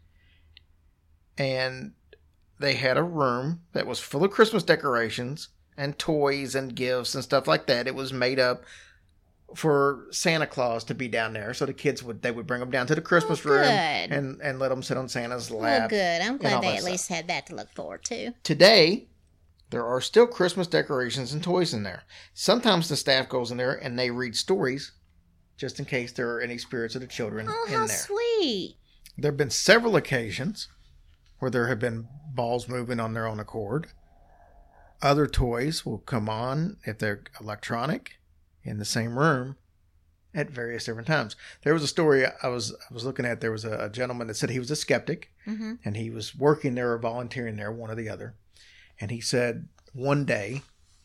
And they had a room that was full of Christmas decorations and toys and gifts and stuff like that. It was made up for Santa Claus to be down there. So the kids would bring them down to the Christmas room and let them sit on Santa's lap. Oh, good. I'm glad they at least had that to look forward to. Today, there are still Christmas decorations and toys in there. Sometimes the staff goes in there and they read stories just in case there are any spirits of the children in there. Oh, how sweet. There have been several occasions where there have been balls moving on their own accord. Other toys will come on, if they're electronic, in the same room at various different times. There was a story I was looking at. There was a gentleman that said he was a skeptic, and he was working there or volunteering there, one or the other. And he said one day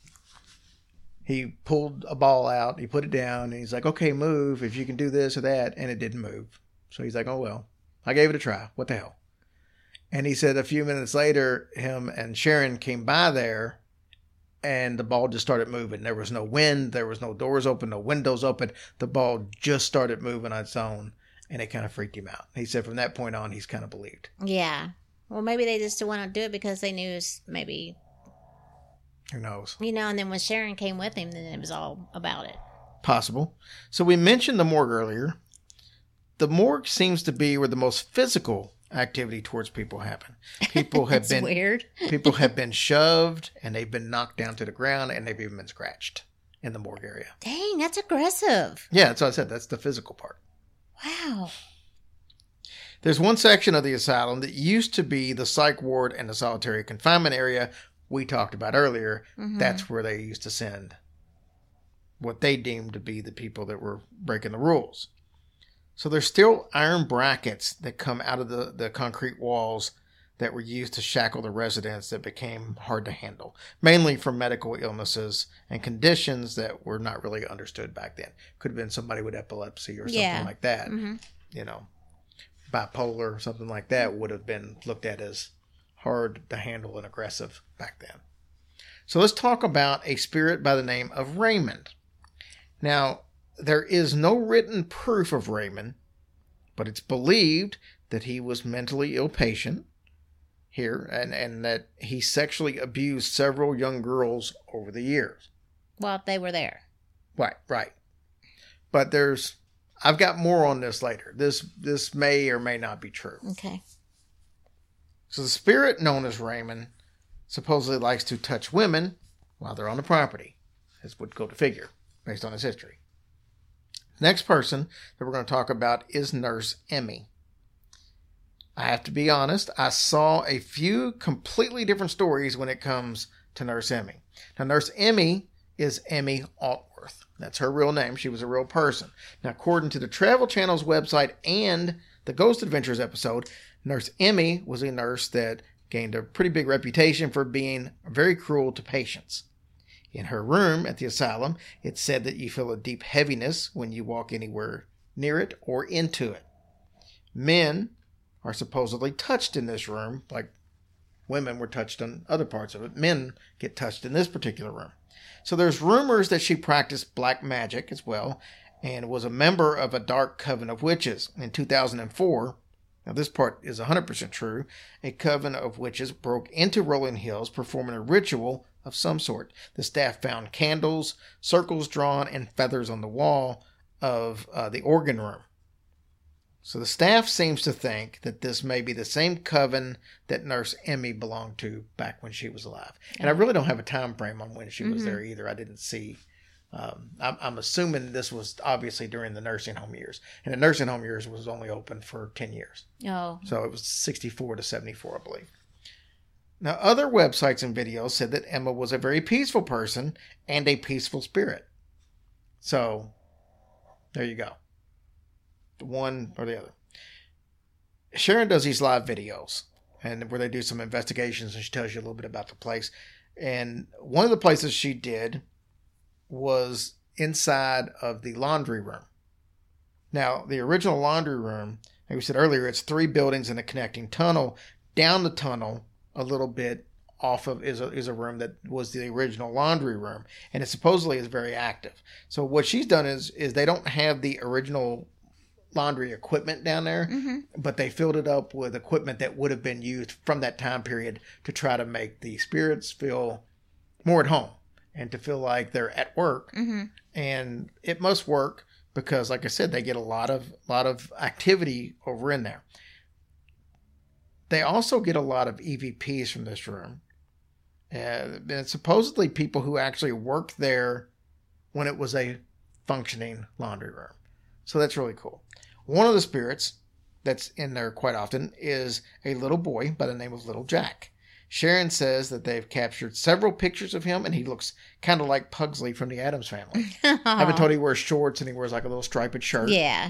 he pulled a ball out, he put it down, and he's like, "Okay, move if you can do this or that," and it didn't move. So he's like, "Oh well, I gave it a try. What the hell?" And he said a few minutes later, him and Sharon came by there, and the ball just started moving. There was no wind. There was no doors open, no windows open. The ball just started moving on its own, and it kind of freaked him out. He said from that point on, he's kind of believed. Yeah. Well, maybe they just want to do it because they knew maybe... Who knows? You know, and then when Sharon came with him, then it was all about it. Possible. So we mentioned the morgue earlier. The morgue seems to be where the most physical activity towards people happen. People have been weird. People have been shoved and they've been knocked down to the ground and they've even been scratched in the morgue area. Dang, that's aggressive. Yeah, that's what I said. That's the physical part. Wow. There's one section of the asylum that used to be the psych ward and the solitary confinement area we talked about earlier. That's where they used to send what they deemed to be the people that were breaking the rules. So there's still iron brackets that come out of the concrete walls that were used to shackle the residents that became hard to handle, mainly from medical illnesses and conditions that were not really understood back then. Could have been somebody with epilepsy or something like that. You know, bipolar or something like that would have been looked at as hard to handle and aggressive back then. So let's talk about a spirit by the name of Raymond. Now, there is no written proof of Raymond, but it's believed that he was mentally ill patient here and that he sexually abused several young girls over the years. Well, they were there. Right. But I've got more on this later. This may or may not be true. Okay. So the spirit known as Raymond supposedly likes to touch women while they're on the property. This would go to figure based on his history. Next person that we're going to talk about is Nurse Emmy. I have to be honest, I saw a few completely different stories when it comes to Nurse Emmy. Now, Nurse Emmy is Emmy Altworth. That's her real name. She was a real person. Now, according to the Travel Channel's website and the Ghost Adventures episode, Nurse Emmy was a nurse that gained a pretty big reputation for being very cruel to patients. In her room at the asylum, it's said that you feel a deep heaviness when you walk anywhere near it or into it. Men are supposedly touched in this room, like women were touched on other parts of it. Men get touched in this particular room. So there's rumors that she practiced black magic as well and was a member of a dark coven of witches. In 2004, now this part is 100% true, a coven of witches broke into Rolling Hills performing a ritual of some sort. The staff found candles, circles drawn, and feathers on the wall of the organ room. So the staff seems to think that this may be the same coven that Nurse Emmy belonged to back when she was alive. And I really don't have a time frame on when she was there either. I didn't see I'm assuming this was obviously during the nursing home years. And the nursing home years was only open for 10 years. Oh. So it was 64 to 74, I believe. Now, other websites and videos said that Emma was a very peaceful person and a peaceful spirit. So, there you go. One or the other. Sharon does these live videos, and where they do some investigations, and she tells you a little bit about the place. And one of the places she did was inside of the laundry room. Now, the original laundry room, like we said earlier, it's 3 buildings in a connecting tunnel. Down the tunnel, a little bit off of is a room that was the original laundry room, and it supposedly is very active. So what she's done is they don't have the original laundry equipment down there, but they filled it up with equipment that would have been used from that time period to try to make the spirits feel more at home and to feel like they're at work. And it must work because, like I said, they get a lot of activity over in there. They also get a lot of EVPs from this room. And supposedly people who actually worked there when it was a functioning laundry room. So that's really cool. One of the spirits that's in there quite often is a little boy by the name of Little Jack. Sharon says that they've captured several pictures of him, and he looks kind of like Pugsley from the Addams Family. I've been told he wears shorts and he wears like a little striped shirt. Yeah.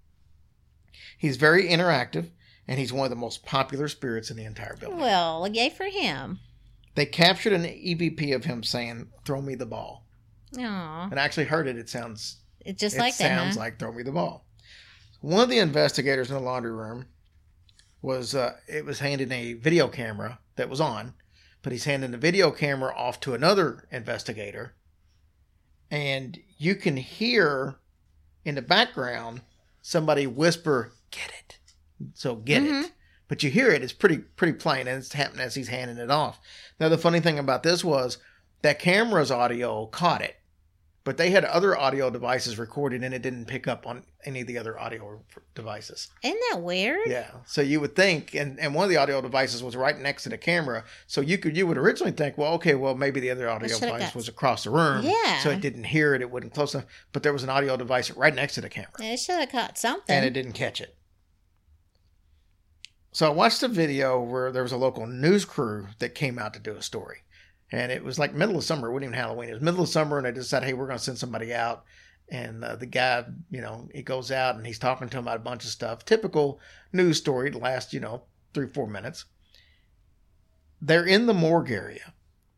He's very interactive, and he's one of the most popular spirits in the entire building. Well, yay for him. They captured an EVP of him saying, "Throw me the ball." Aw. And I actually heard it. It sounds like "Throw me the ball." One of the investigators in the laundry room was handing a video camera that was on, but he's handing the video camera off to another investigator, and you can hear in the background somebody whisper, "Get it." So get it. But you hear it. It's pretty plain, and it's happening as he's handing it off. Now, the funny thing about this was that camera's audio caught it, but they had other audio devices recorded, and it didn't pick up on any of the other audio devices. Isn't that weird? Yeah. So you would think, and one of the audio devices was right next to the camera, so you would originally think, well, okay, well, maybe the other audio device was across the room, so it didn't hear it, it wasn't close enough, but there was an audio device right next to the camera. It should have caught something. And it didn't catch it. So I watched a video where there was a local news crew that came out to do a story. And it was like middle of summer. It wasn't even Halloween. It was middle of summer, and they decided, hey, we're going to send somebody out. And the guy, he goes out, and he's talking to him about a bunch of stuff. Typical news story. It lasts, 3-4 minutes. They're in the morgue area.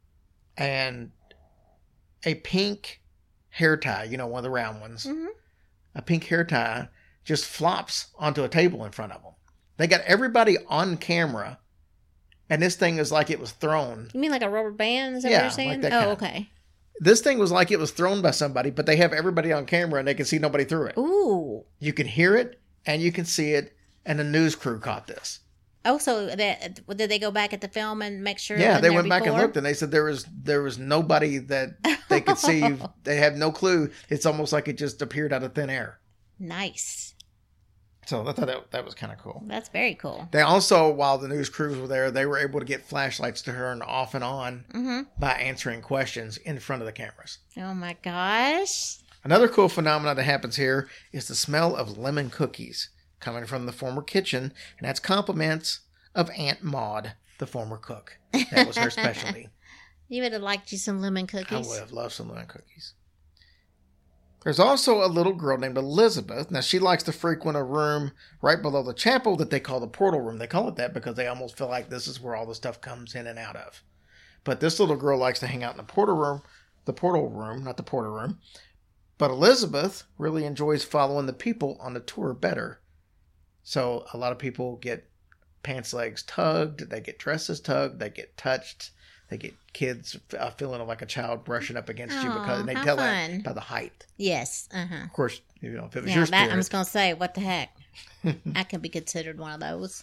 And a pink hair tie, one of the round ones, a pink hair tie just flops onto a table in front of them. They got everybody on camera, and this thing is like it was thrown. You mean like a rubber band? Is that what you're saying? Like that kind. Okay. This thing was like it was thrown by somebody, but they have everybody on camera, and they can see nobody through it. Ooh. You can hear it, and you can see it, and the news crew caught this. Oh, so did they go back at the film and make sure? Yeah, they went back and looked, and they said there was nobody that they could see. They had no clue. It's almost like it just appeared out of thin air. Nice. So I thought that was kind of cool. That's very cool. They also, while the news crews were there, they were able to get flashlights to turn off and on by answering questions in front of the cameras. Oh my gosh. Another cool phenomenon that happens here is the smell of lemon cookies coming from the former kitchen, and that's compliments of Aunt Maud, the former cook. That was her specialty. You would have liked you some lemon cookies. I would have loved some lemon cookies. There's also a little girl named Elizabeth. Now, she likes to frequent a room right below the chapel that they call the portal room. They call it that because they almost feel like this is where all the stuff comes in and out of. But this little girl likes to hang out in the portal room, not the porter room. But Elizabeth really enjoys following the people on the tour better. So a lot of people get pants legs tugged, they get dresses tugged, they get touched. They get kids feeling like a child brushing up against you because they tell that by the height. Yes. Of course, if it was your spirit. I was going to say, what the heck? I could be considered one of those.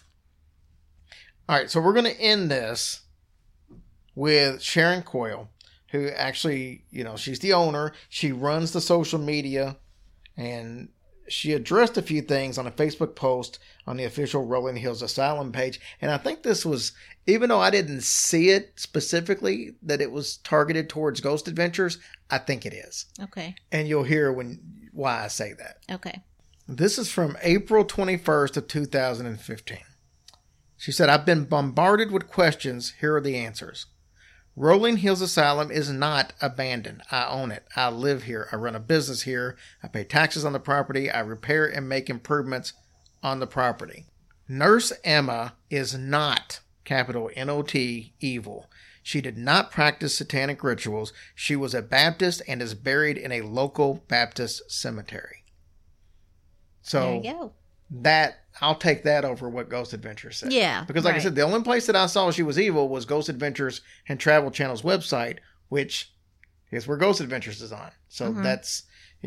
All right, so we're going to end this with Sharon Coyle, who actually, she's the owner. She runs the social media, and she addressed a few things on a Facebook post on the official Rolling Hills Asylum page. And I think this was, even though I didn't see it specifically that it was targeted towards Ghost Adventures, I think it is. Okay. And you'll hear why I say that. Okay. This is from April 21st of 2015. She said, I've been bombarded with questions. Here are the answers. Rolling Hills Asylum is not abandoned. I own it. I live here. I run a business here. I pay taxes on the property. I repair and make improvements on the property. Nurse Emma is not, capital N-O-T, evil. She did not practice satanic rituals. She was a Baptist and is buried in a local Baptist cemetery. So there you go. That, I'll take that over what Ghost Adventures said. Yeah. Because like I right. said, the only place that I saw she was evil was Ghost Adventures and Travel Channel's website, which is where Ghost Adventures is on. So that's,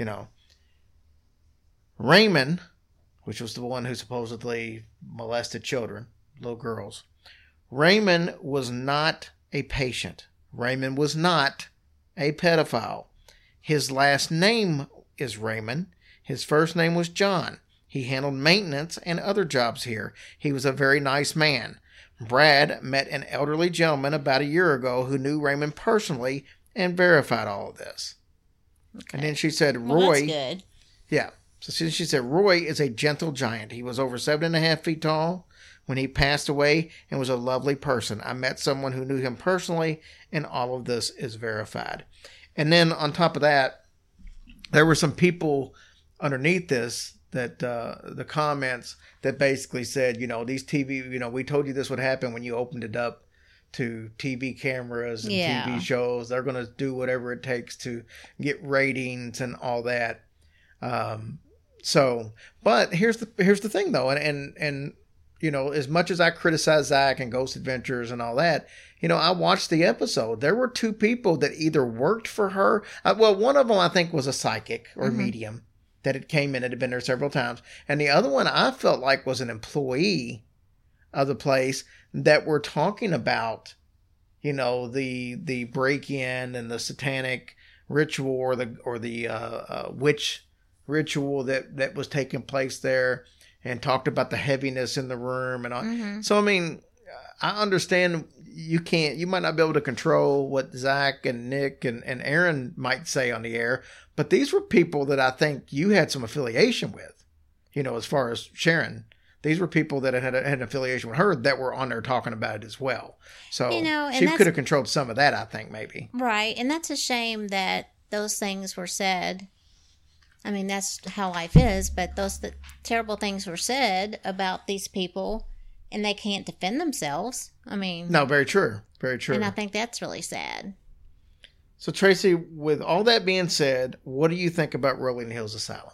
Raymond, which was the one who supposedly molested children, little girls. Raymond was not a patient. Raymond was not a pedophile. His last name is Raymond. His first name was John. He handled maintenance and other jobs here. He was a very nice man. Brad met an elderly gentleman about a year ago who knew Raymond personally and verified all of this. Okay. And then she said, Roy. Well, that's good. Yeah. So she said, Roy is a gentle giant. He was over 7.5 feet tall when he passed away and was a lovely person. I met someone who knew him personally, and all of this is verified. And then on top of that, there were some people underneath this that the comments that basically said, these TV, we told you this would happen when you opened it up to TV cameras and TV shows. They're going to do whatever it takes to get ratings and all that. But here's the thing though, and as much as I criticize Zach and Ghost Adventures and all that, I watched the episode. There were two people that either worked for her. One of them I think was a psychic or medium that had came in and had been there several times. And the other one I felt like was an employee of the place that were talking about, the break-in and the satanic ritual or the witch ritual that was taking place there, and talked about the heaviness in the room and all. So, I mean, I understand you might not be able to control what Zach and Nick and Aaron might say on the air, but these were people that I think you had some affiliation with, as far as Sharon. These were people that had an affiliation with her that were on there talking about it as well. So she could have controlled some of that, I think, maybe. Right. And that's a shame that those things were said. I mean, that's how life is, but the terrible things were said about these people, and they can't defend themselves. I mean... No, very true. Very true. And I think that's really sad. So, Tracy, with all that being said, what do you think about Rolling Hills Asylum?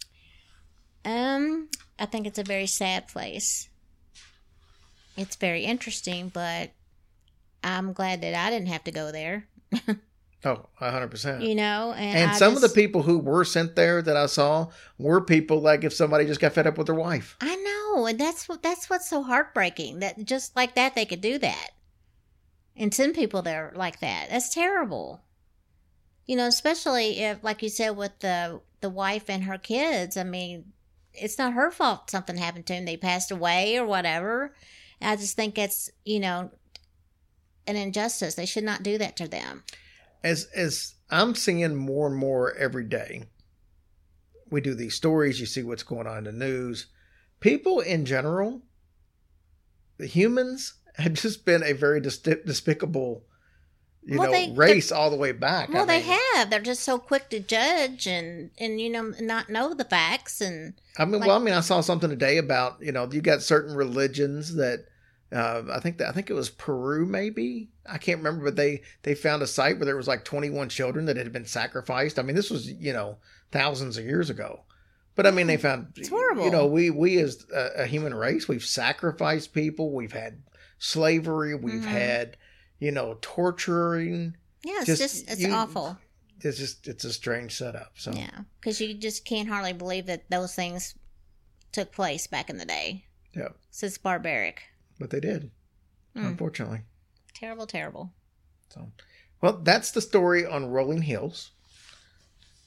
I think it's a very sad place. It's very interesting, but I'm glad that I didn't have to go there. Oh, 100%. And some of the people who were sent there that I saw were people like if somebody just got fed up with their wife. I know, and that's what's so heartbreaking, that just like that they could do that and send people there like that. That's terrible. Especially if, like you said, with the wife and her kids. I mean, it's not her fault something happened to them. They passed away or whatever. I just think it's, an injustice. They should not do that to them. As I'm seeing more and more every day, we do these stories, you see what's going on in the news. People in general, the humans, have just been a very despicable, race all the way back. Well, they have. They're just so quick to judge and not know the facts. And I saw something today about, you got certain religions that, I think it was Peru, maybe. I can't remember, but they found a site where there was like 21 children that had been sacrificed. I mean, this was, thousands of years ago. But I mean, they found, it's horrible. We as a human race, we've sacrificed people. We've had slavery. We've had, torturing. Yeah, it's awful. It's a strange setup. So yeah, because you just can't hardly believe that those things took place back in the day. Yeah. So it's barbaric. But they did, unfortunately. Terrible, terrible. So, well, that's the story on Rolling Hills.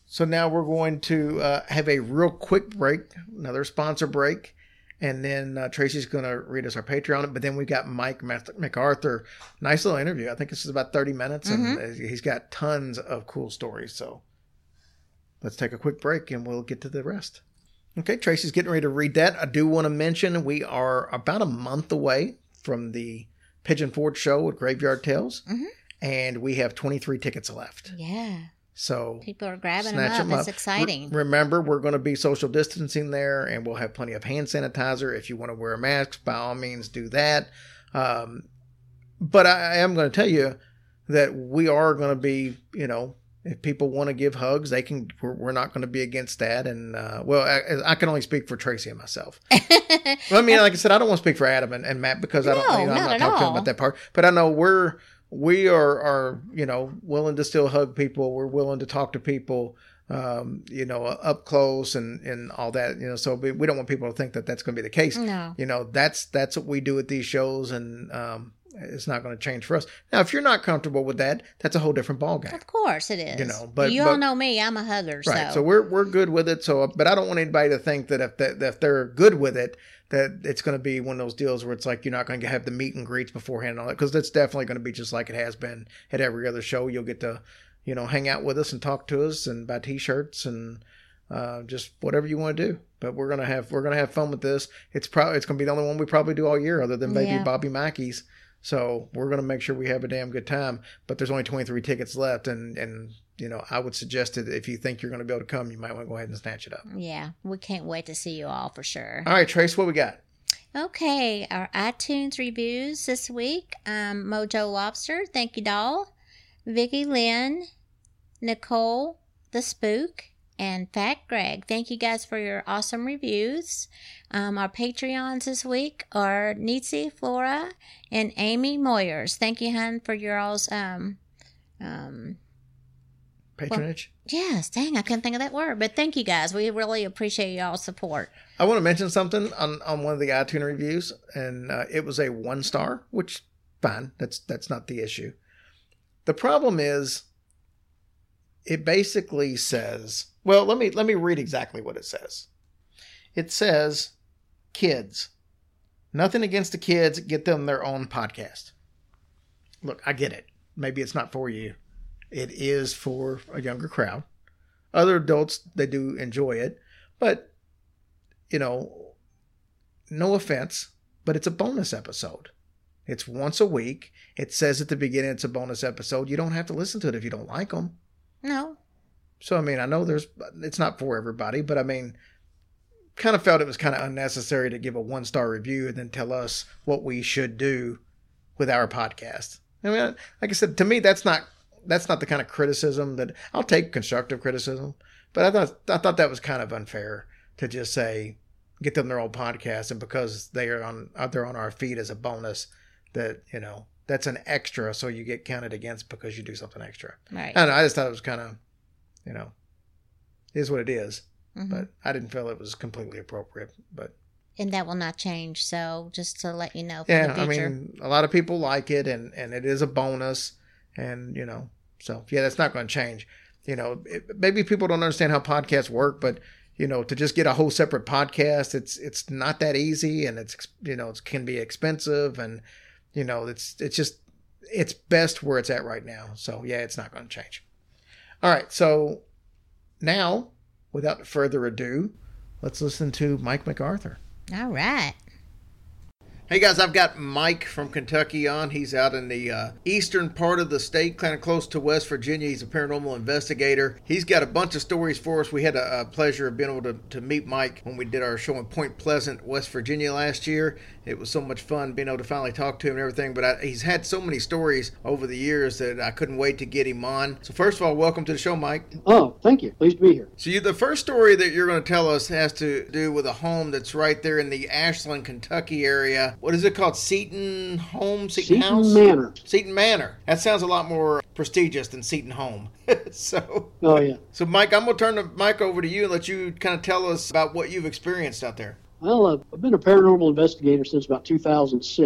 So now we're going to have a real quick break, another sponsor break. And then Tracy's going to read us our Patreon. But then we got Mike MacArthur. Nice little interview. I think this is about 30 minutes. And he's got tons of cool stories. So let's take a quick break and we'll get to the rest. Okay, Tracy's getting ready to read that. I do want to mention we are about a month away from the Pigeon Forge show at Graveyard Tales. And we have 23 tickets left. Yeah. So people are grabbing them up. It's exciting. Remember, we're going to be social distancing there, and we'll have plenty of hand sanitizer. If you want to wear a mask, by all means, do that. But I am going to tell you that we are going to be, if people want to give hugs, they can. We're not going to be against that. And I can only speak for Tracy and myself. I mean, like I said, I don't want to speak for Adam and Matt because I'm not talking to them about that part. But I know we are willing to still hug people. We're willing to talk to people, up close and all that, so we don't want people to think that that's going to be the case. No. That's what we do at these shows, and it's not going to change for us. Now, if you're not comfortable with that, that's a whole different ballgame. Of course it is. But you all know me, I'm a hugger. Right. So we're good with it. So, but I don't want anybody to think that if they're good with it, that it's going to be one of those deals where it's like you're not going to have the meet and greets beforehand and all that, because that's definitely going to be just like it has been at every other show. You'll get to, hang out with us and talk to us and buy T-shirts and just whatever you want to do. But we're gonna have fun with this. It's going to be the only one we probably do all year, other than maybe Bobby Mackey's. So we're going to make sure we have a damn good time. But there's only 23 tickets left, and I would suggest that if you think you're going to be able to come, you might want to go ahead and snatch it up. Yeah, we can't wait to see you all for sure. All right, Trace, what we got? Okay, our iTunes reviews this week. Mojo Lobster, thank you, doll. Vicky Lynn, Nicole the Spook, and Fat Greg. Thank you guys for your awesome reviews. Our Patreons this week are Nietzsche Flora and Amy Moyers. Thank you, hon, for your all's patronage? Well, yes, dang, I couldn't think of that word. But thank you guys. We really appreciate y'all's support. I want to mention something on one of the iTunes reviews, and it was a 1-star, which, fine, that's not the issue. The problem is, it basically says, well, let me read exactly what it says. It says, kids. Nothing against the kids, get them their own podcast. Look, I get it. Maybe it's not for you. It is for a younger crowd. Other adults, they do enjoy it. But, no offense, but it's a bonus episode. It's once a week. It says at the beginning it's a bonus episode. You don't have to listen to it if you don't like them. No. So, I mean, I know it's not for everybody, but I mean, kind of felt it was kind of unnecessary to give a 1-star review and then tell us what we should do with our podcast. I mean, like I said, to me, that's not the kind of criticism that I'll take constructive criticism, but I thought that was kind of unfair to just say, get them their own podcast. And because they're on our feed as a bonus, that, that's an extra. So you get counted against because you do something extra. Right. I don't know. I just thought it was kind of, it is what it is, but I didn't feel it was completely appropriate, and that will not change. So just to let you know for the future. I mean, a lot of people like it and it is a bonus and, so yeah, that's not going to change. Maybe people don't understand how podcasts work, but to just get a whole separate podcast, it's not that easy, and it can be expensive, and it's best where it's at right now. So yeah, it's not going to change. All right, so now, without further ado, let's listen to Mike MacArthur. All right. Hey guys, I've got Mike from Kentucky on. He's out in the eastern part of the state, kind of close to West Virginia. He's a paranormal investigator. He's got a bunch of stories for us. We had a pleasure of being able to meet Mike when we did our show in Point Pleasant, West Virginia last year. It was so much fun being able to finally talk to him and everything, but he's had so many stories over the years that I couldn't wait to get him on. So first of all, welcome to the show, Mike. Oh, thank you. Pleased to be here. So the first story that you're going to tell us has to do with a home that's right there in the Ashland, Kentucky area. What is it called? Seton Home? Seton House? Manor. Seton Manor. That sounds a lot more prestigious than Seton Home. So Mike, I'm going to turn the mic over to you and let you kind of tell us about what you've experienced out there. Well, I've been a paranormal investigator since about 2006,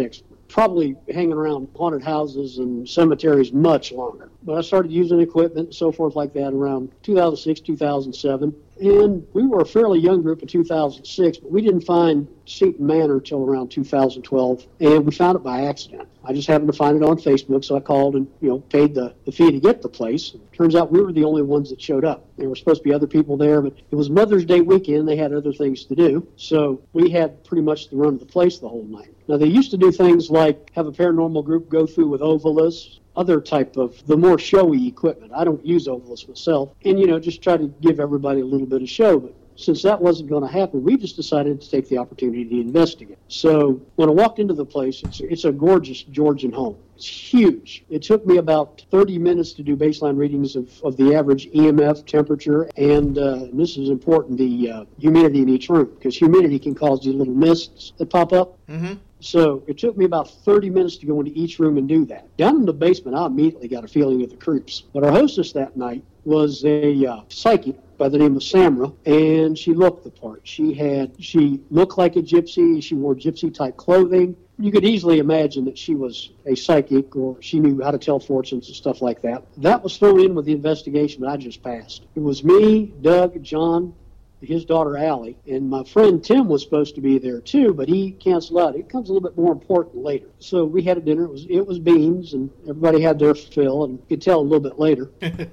probably hanging around haunted houses and cemeteries much longer. But I started using equipment and so forth like that around 2006, 2007. And we were a fairly young group in 2006, but we didn't find Seton Manor until around 2012, and we found it by accident. I just happened to find it on Facebook, so I called and, paid the fee to get the place. Turns out we were the only ones that showed up. There were supposed to be other people there, but it was Mother's Day weekend. They had other things to do, so we had pretty much the run of the place the whole night. Now, they used to do things like have a paranormal group go through with Ovilus, other type of the more showy equipment. I don't use Ovilus myself, and just try to give everybody a little bit of show. But since that wasn't going to happen, we just decided to take the opportunity to investigate. So when I walked into the place, it's a gorgeous Georgian home. It's huge. It took me about 30 minutes to do baseline readings of the average EMF, temperature, and this is important, the humidity in each room, because humidity can cause these little mists that pop up. Mm-hmm. So it took me about 30 minutes to go into each room and do that. Down in the basement, I immediately got a feeling of the creeps. But our hostess that night was a psychic by the name of Samra, and she looked the part. She looked like a gypsy. She wore gypsy-type clothing. You could easily imagine that she was a psychic, or she knew how to tell fortunes and stuff like that. That was thrown in with the investigation that I just passed. It was me, Doug, John, his daughter Allie, and my friend Tim was supposed to be there too, but he canceled out. It comes a little bit more important later. So we had a dinner. It was beans, and everybody had their fill, and you could tell a little bit later.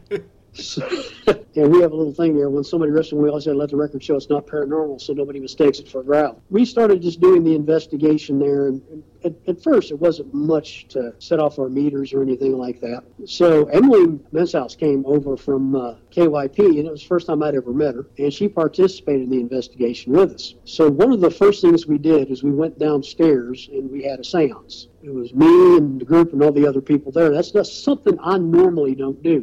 So, and we have a little thing there. When somebody arrested, we always said, let the record show it's not paranormal, so nobody mistakes it for a growl. We started just doing the investigation there, and at first it wasn't much to set off our meters or anything like that. So Emily Menshouse came over from KYP, and it was the first time I'd ever met her, and she participated in the investigation with us. So one of the first things we did is we went downstairs and we had a seance. It was me and the group and all the other people there. That's not something I normally don't do.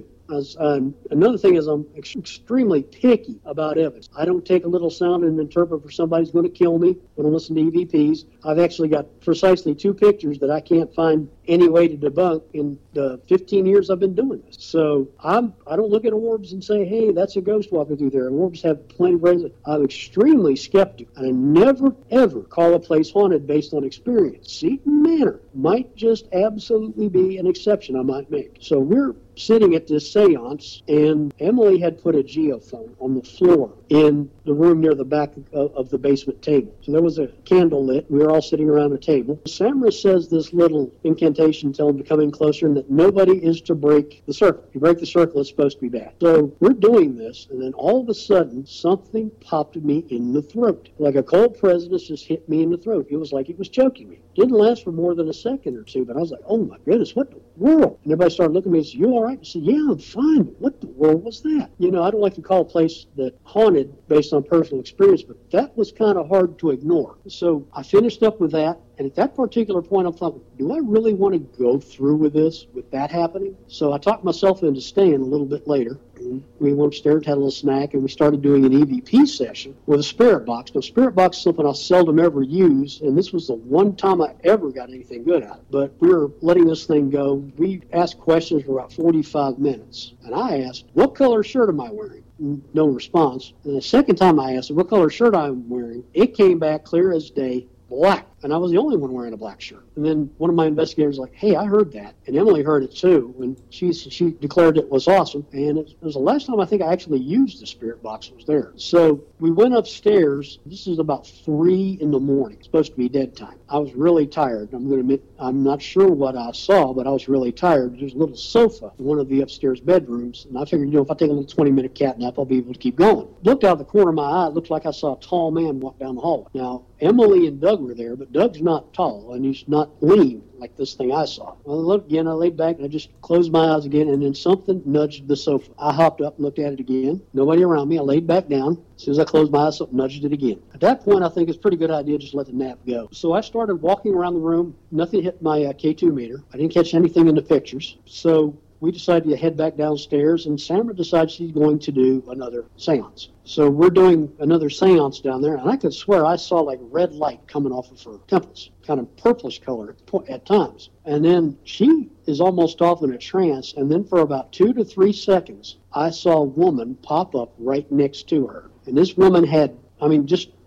Another thing is I'm extremely picky about evidence. I don't take a little sound and interpret for somebody's going to kill me when I listen to EVPs. I've actually got precisely 2 pictures that I can't find any way to debunk in the 15 years I've been doing this. So I don't look at orbs and say, hey, that's a ghost walking through there. Orbs have plenty of reasons. I'm extremely skeptical, and I never, ever call a place haunted based on experience. Seton Manor might just absolutely be an exception I might make. So we're sitting at this seance, and Emily had put a geophone on the floor in the room near the back of the basement table. So there was a candle lit. We were all sitting around a table. Samra says this little incantation, tell them to come in closer, and that nobody is to break the circle. If you break the circle, it's supposed to be bad. So we're doing this, and then all of a sudden, something popped me in the throat. Like a cold prejudice just hit me in the throat. It was like it was choking me. Didn't last for more than a second or two, but I was like, oh my goodness, what the world? And everybody started looking at me and said, you all right? I said, yeah, I'm fine. But what the world was that? I don't like to call a place that haunted based on personal experience, but that was kind of hard to ignore. So I finished up with that. And at that particular point, I thought, do I really want to go through with this, with that happening? So I talked myself into staying a little bit later. And we went upstairs, had a little snack, and we started doing an EVP session with a spirit box. Now, spirit box is something I seldom ever use, and this was the one time I ever got anything good out of it. But we were letting this thing go. We asked questions for about 45 minutes. And I asked, what color shirt am I wearing? No response. And the second time I asked, what color shirt I'm wearing, it came back clear as day, black. And I was the only one wearing a black shirt. And then one of my investigators was like, hey, I heard that. And Emily heard it too. And she declared it was awesome. And it was the last time I think I actually used the spirit box was there. So we went upstairs. This is about 3 in the morning. It's supposed to be dead time. I was really tired. I'm going to admit, I'm not sure what I saw, but I was really tired. There's a little sofa in one of the upstairs bedrooms. And I figured, if I take a little 20-minute cat nap, I'll be able to keep going. Looked out of the corner of my eye. It looked like I saw a tall man walk down the hallway. Now, Emily and Doug were there, but Doug's not tall, and he's not lean like this thing I saw. Well, look again, I laid back, and I just closed my eyes again, and then something nudged the sofa. I hopped up and looked at it again. Nobody around me. I laid back down. As soon as I closed my eyes, something nudged it again. At that point, I think it's a pretty good idea to just let the nap go. So I started walking around the room. Nothing hit my K2 meter. I didn't catch anything in the pictures. So we decided to head back downstairs, and Samra decides she's going to do another seance. So we're doing another seance down there, and I could swear I saw like red light coming off of her temples, kind of purplish color at times. And then she is almost off in a trance, and then for about 2 to 3 seconds, I saw a woman pop up right next to her. And this woman had, just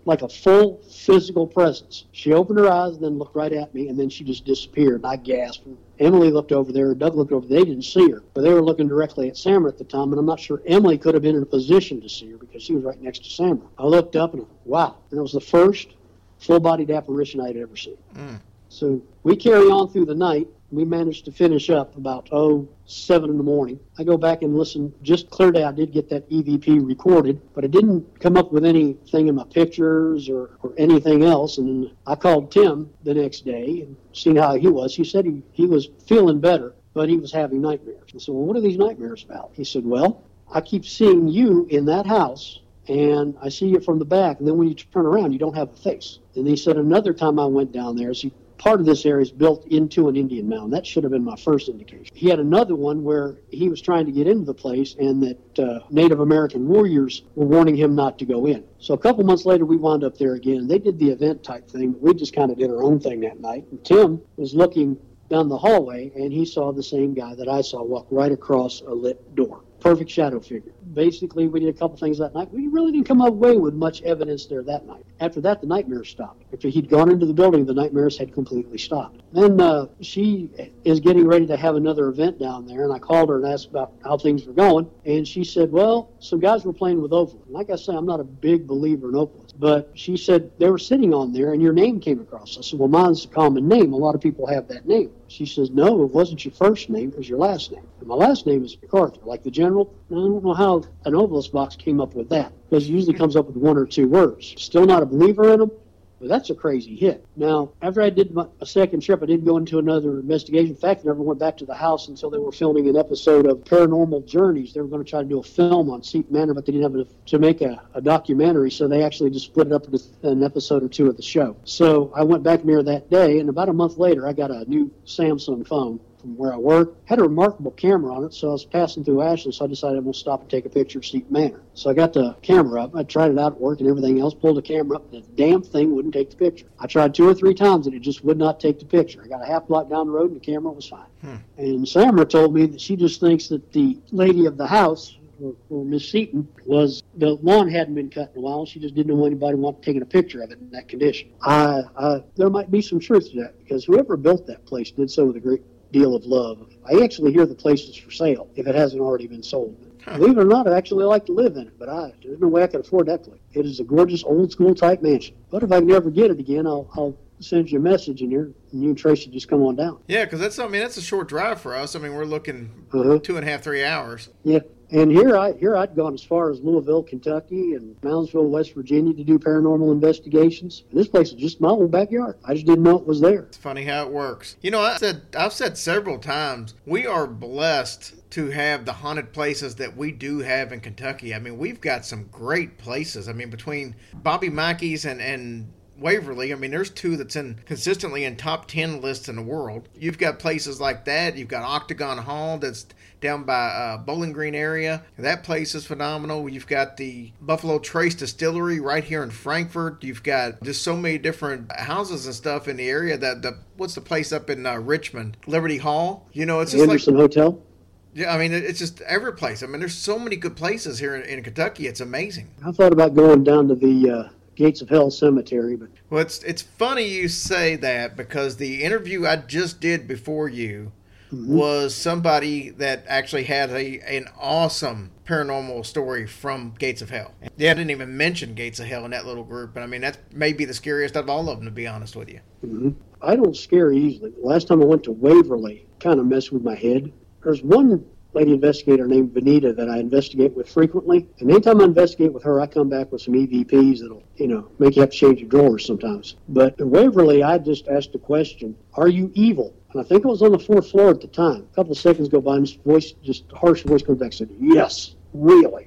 like a full physical presence. She opened her eyes, then looked right at me, and then she just disappeared. And I gasped. Emily looked over there. Doug looked over there. They didn't see her, but they were looking directly at Samra at the time, and I'm not sure Emily could have been in a position to see her because she was right next to Samra. I looked up and wow, and it was the first full-bodied apparition I'd ever seen. So we carry on through the night. We managed to finish up about 7 in the morning. I go back and listen. Just clear day, I did get that EVP recorded, but I didn't come up with anything in my pictures or anything else. And I called Tim the next day and seen how he was. He said he was feeling better, but he was having nightmares. I said, well, what are these nightmares about? He said, well, I keep seeing you in that house, and I see you from the back, and then when you turn around, you don't have a face. And he said another time I went down there, part of this area is built into an Indian mound. That should have been my first indication. He had another one where he was trying to get into the place and that Native American warriors were warning him not to go in. So a couple months later, we wound up there again. They did the event type thing. We just kind of did our own thing that night. And Tim was looking down the hallway, and he saw the same guy that I saw walk right across a lit door. Perfect shadow figure. Basically, we did a couple things that night. We really didn't come away with much evidence there that night. After that, the nightmares stopped. After he'd gone into the building, the nightmares had completely stopped. Then she is getting ready to have another event down there, and I called her and asked about how things were going, and she said, well, some guys were playing with Opal. And like I say, I'm not a big believer in Opal, but she said they were sitting on there, and your name came across. I said, well, mine's a common name. A lot of people have that name. She says, no, it wasn't your first name. It was your last name. And my last name is MacArthur, like the general. I don't know how an Obelisk box came up with that, because it usually comes up with 1 or 2 words. Still not a believer in them, but that's a crazy hit. Now, after I did a second trip, I didn't go into another investigation. In fact, I never went back to the house until they were filming an episode of Paranormal Journeys. They were going to try to do a film on Seat Manor, but they didn't have enough to make a documentary, so they actually just split it up into an episode or 2 of the show. So I went back there that day, and about a month later, I got a new Samsung phone from where I work. Had a remarkable camera on it, so I was passing through Ashland, so I decided I'm going to stop and take a picture of Seat Manor. So I got the camera up. I tried it out at work and everything else, pulled the camera up, and the damn thing wouldn't take the picture. I tried 2 or 3 times, and it just would not take the picture. I got a half block down the road, and the camera was fine. And Samra told me that she just thinks that the lady of the house, or Miss Seaton, was the lawn hadn't been cut in a while. She just didn't know anybody wanted taking a picture of it in that condition. There might be some truth to that, because whoever built that place did so with a great deal of love. I actually hear the place is for sale if it hasn't already been sold. Believe it or not, I actually like to live in it, but there's no way I could afford that place. It is a gorgeous old school type mansion. But if I can ever get it again, I'll send you a message in here, and you and Tracy just come on down. Yeah, because that's a short drive for us. I mean, we're looking 2.5, 3 hours. Yeah. And here I'd gone as far as Louisville, Kentucky, and Moundsville, West Virginia to do paranormal investigations. And this place is just my old backyard. I just didn't know it was there. It's funny how it works. You know, I've said several times, we are blessed to have the haunted places that we do have in Kentucky. I mean, we've got some great places. I mean, between Bobby Mackey's and Waverly, I mean, there's 2 that's consistently in top 10 lists in the world. You've got places like that. You've got Octagon Hall that's down by Bowling Green area. That place is phenomenal. You've got the Buffalo Trace Distillery right here in Frankfort. You've got just so many different houses and stuff in the area. What's the place up in Richmond? Liberty Hall. You know, it's just Anderson Hotel. Yeah, I mean, it's just every place. I mean, there's so many good places here in Kentucky. It's amazing. I thought about going down to the Gates of Hell Cemetery, but well, it's funny you say that, because the interview I just did before you was somebody that actually had an awesome paranormal story from Gates of Hell. Yeah, I didn't even mention Gates of Hell in that little group, but I mean, that's maybe the scariest of all of them, to be honest with you. I don't scare easily. The last time I went to Waverly, kind of messed with my head. There's one lady investigator named Benita that I investigate with frequently, and anytime I investigate with her, I come back with some EVPs that'll, make you have to change your drawers sometimes. But at Waverly, I just asked the question, are you evil? And I think I was on the 4th floor at the time. A couple of seconds go by, and this harsh voice comes back and said, yes, really.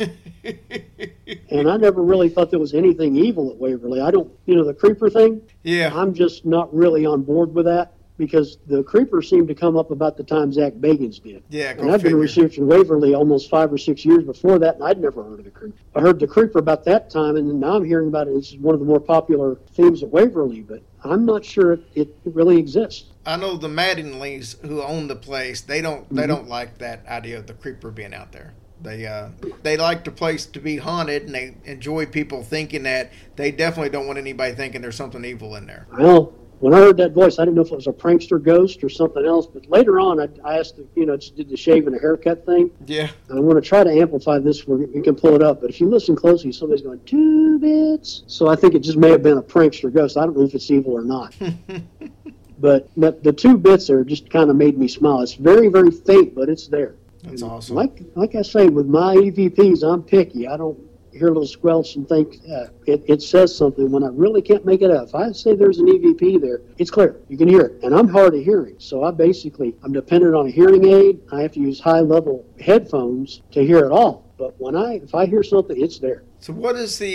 And I never really thought there was anything evil at Waverly. I don't, the creeper thing? Yeah. I'm just not really on board with that, because the creeper seemed to come up about the time Zach Bagans did. Yeah, and I've been researching Waverly almost 5 or 6 years before that, and I'd never heard of the creeper. I heard the creeper about that time, and now I'm hearing about it. It's one of the more popular themes at Waverly, but I'm not sure it really exists. I know the Mattingleys who own the place, they don't like that idea of the creeper being out there. They like the place to be haunted, and they enjoy people thinking that. They definitely don't want anybody thinking there's something evil in there. Well, when I heard that voice, I didn't know if it was a prankster ghost or something else. But later on, I asked, just did the shave and a haircut thing. Yeah. And I'm going to try to amplify this where you can pull it up. But if you listen closely, somebody's going, 2 bits. So I think it just may have been a prankster ghost. I don't know if it's evil or not. But the 2 bits there just kind of made me smile. It's very, very faint, but it's there. That's awesome. Like I say, with my EVPs, I'm picky. I don't hear a little squelch and think it says something when I really can't make it out. If I say there's an EVP there, it's clear. You can hear it. And I'm hard of hearing. So I'm dependent on a hearing aid. I have to use high-level headphones to hear it all. But if I hear something, it's there. So what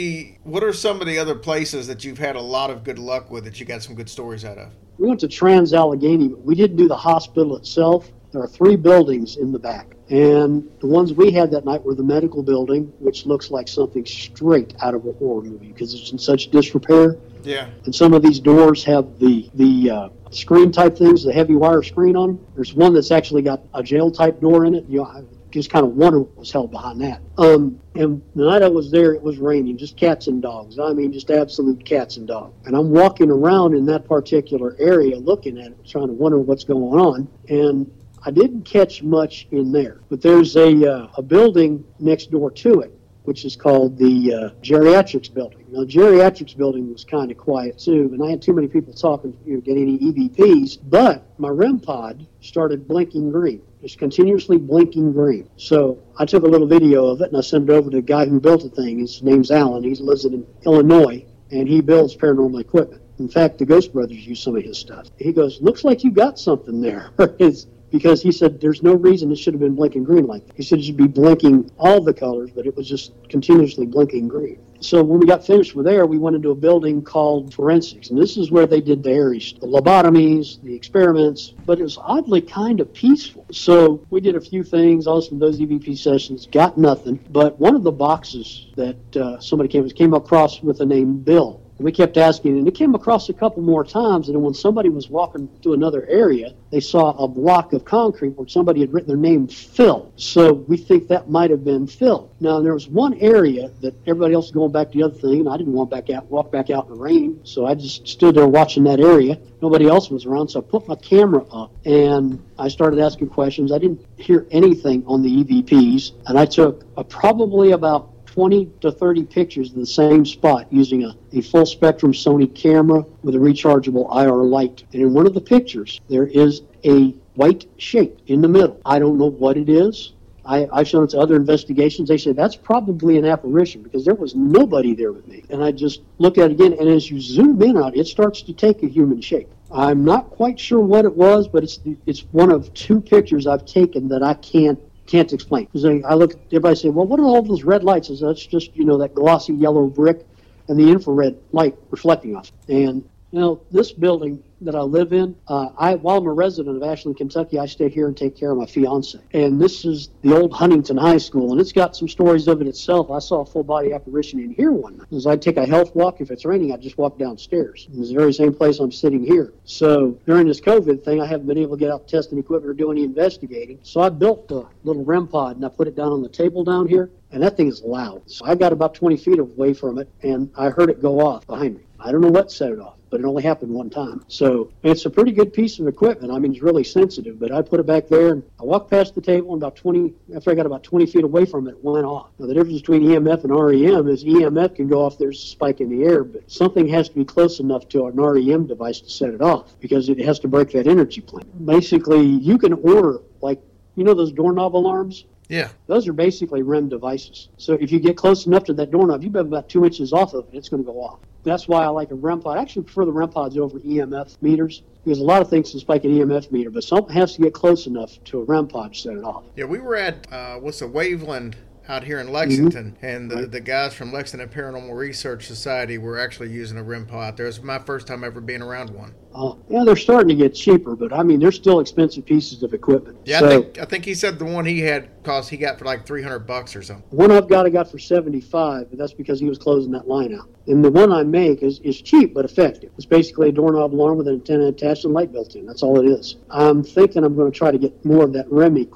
are some of the other places that you've had a lot of good luck with that you got some good stories out of? We went to Trans-Allegheny, but we didn't do the hospital itself. There are 3 buildings in the back. And the ones we had that night were the medical building, which looks like something straight out of a horror movie because it's in such disrepair. Yeah. And some of these doors have the screen type things, the heavy wire screen on them. There's one that's actually got a jail type door in it. I just kind of wonder what was held behind that. And the night I was there, it was raining, just cats and dogs. I mean, just absolute cats and dogs. And I'm walking around in that particular area looking at it, trying to wonder what's going on. And I didn't catch much in there, but there's a building next door to it, which is called the geriatrics building. Now, the geriatrics building was kind of quiet too, and I had too many people talking to get any EVPs, but my REM pod started blinking green, just continuously blinking green. So I took a little video of it and I sent it over to the guy who built the thing. His name's Alan. He lives in Illinois, and he builds paranormal equipment. In fact, the Ghost Brothers use some of his stuff. He goes, looks like you got something there. Because he said there's no reason it should have been blinking green like that. He said it should be blinking all the colors, but it was just continuously blinking green. So when we got finished with there, we went into a building called forensics, and this is where they did the lobotomies, the experiments, but it was oddly kind of peaceful. So we did a few things, also those EVP sessions, got nothing, but one of the boxes that somebody came across with the name Bill. And we kept asking, and it came across a couple more times, and then when somebody was walking to another area, they saw a block of concrete where somebody had written their name, Phil. So we think that might have been Phil. Now, there was one area that everybody else was going back to the other thing, and I didn't walk back out in the rain, so I just stood there watching that area. Nobody else was around, so I put my camera up, and I started asking questions. I didn't hear anything on the EVPs, and I took probably about 20 to 30 pictures of the same spot using a full spectrum Sony camera with a rechargeable IR light. And in one of the pictures, there is a white shape in the middle. I don't know what it is. I've shown it to other investigations. They said that's probably an apparition because there was nobody there with me. And I just looked at it again, and as you zoom in on it, it starts to take a human shape. I'm not quite sure what it was, but it's one of 2 pictures I've taken that I can't explain. Because I look, everybody say, well, what are all those red lights? I said, that's just, that glossy yellow brick and the infrared light reflecting off. And, this building that I live in, while I'm a resident of Ashland, Kentucky, I stay here and take care of my fiance. And this is the old Huntington High School, and it's got some stories of it itself. I saw a full-body apparition in here one night. As I take a health walk, if it's raining, I just walk downstairs. It's the very same place I'm sitting here. So during this COVID thing, I haven't been able to get out testing equipment or do any investigating. So I built a little REM pod, and I put it down on the table down here, and that thing is loud. So I got about 20 feet away from it, and I heard it go off behind me. I don't know what set it off, but it only happened one time. So it's a pretty good piece of equipment. I mean, it's really sensitive, but I put it back there, and I walked past the table, and after I got about 20 feet away from it, it went off. Now, the difference between EMF and REM is EMF can go off, there's a spike in the air, but something has to be close enough to an REM device to set it off, because it has to break that energy plane. Basically, you can order, those doorknob alarms? Yeah. Those are basically REM devices. So if you get close enough to that doorknob, you've been about 2 inches off of it, it's going to go off. That's why I like a REM pod. I actually prefer the REM pods over EMF meters because a lot of things can spike an EMF meter, but something has to get close enough to a REM pod to set it off. Yeah, we were at, Waveland out here in Lexington, and the guys from Lexington Paranormal Research Society were actually using a REM pod. It was my first time ever being around one. Yeah, they're starting to get cheaper, but I mean, they're still expensive pieces of equipment. Yeah, so, I think he said the one he got for like $300 or something. The one I got for $75, but that's because he was closing that line out. And the one I make is cheap but effective. It's basically a doorknob alarm with an antenna attached and light built in. That's all it is. I'm thinking I'm going to try to get more of that REM equipment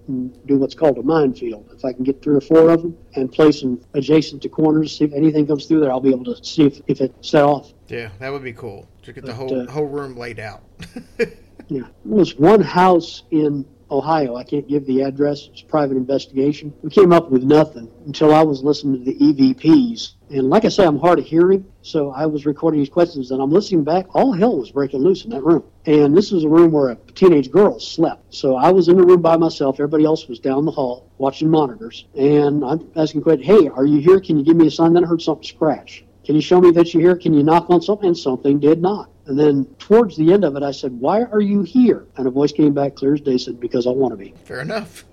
and do what's called a minefield. If I can get 3 or 4 of them and place them adjacent to corners, see if anything comes through there, I'll be able to see if it's set off. Yeah, that would be cool to get the whole room laid out. Yeah, there was one house in Ohio. I can't give the address. It's a private investigation. We came up with nothing until I was listening to the EVPs. And like I say, I'm hard of hearing, so I was recording these questions, and I'm listening back. All hell was breaking loose in that room. And this was a room where a teenage girl slept. So I was in the room by myself. Everybody else was down the hall watching monitors. And I'm asking questions, hey, are you here? Can you give me a sign? Then I heard something scratch. Can you show me that you're here? Can you knock on something? And something did not. And then towards the end of it, I said, why are you here? And a voice came back clear as day, said, because I want to be. Fair enough.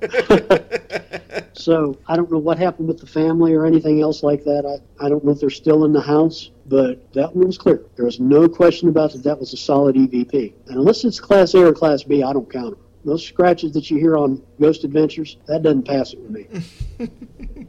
So I don't know what happened with the family or anything else like that. I don't know if they're still in the house, but that one was clear. There was no question about that. That was a solid EVP. And unless it's Class A or Class B, I don't count them. Those scratches that you hear on Ghost Adventures, that doesn't pass it with me.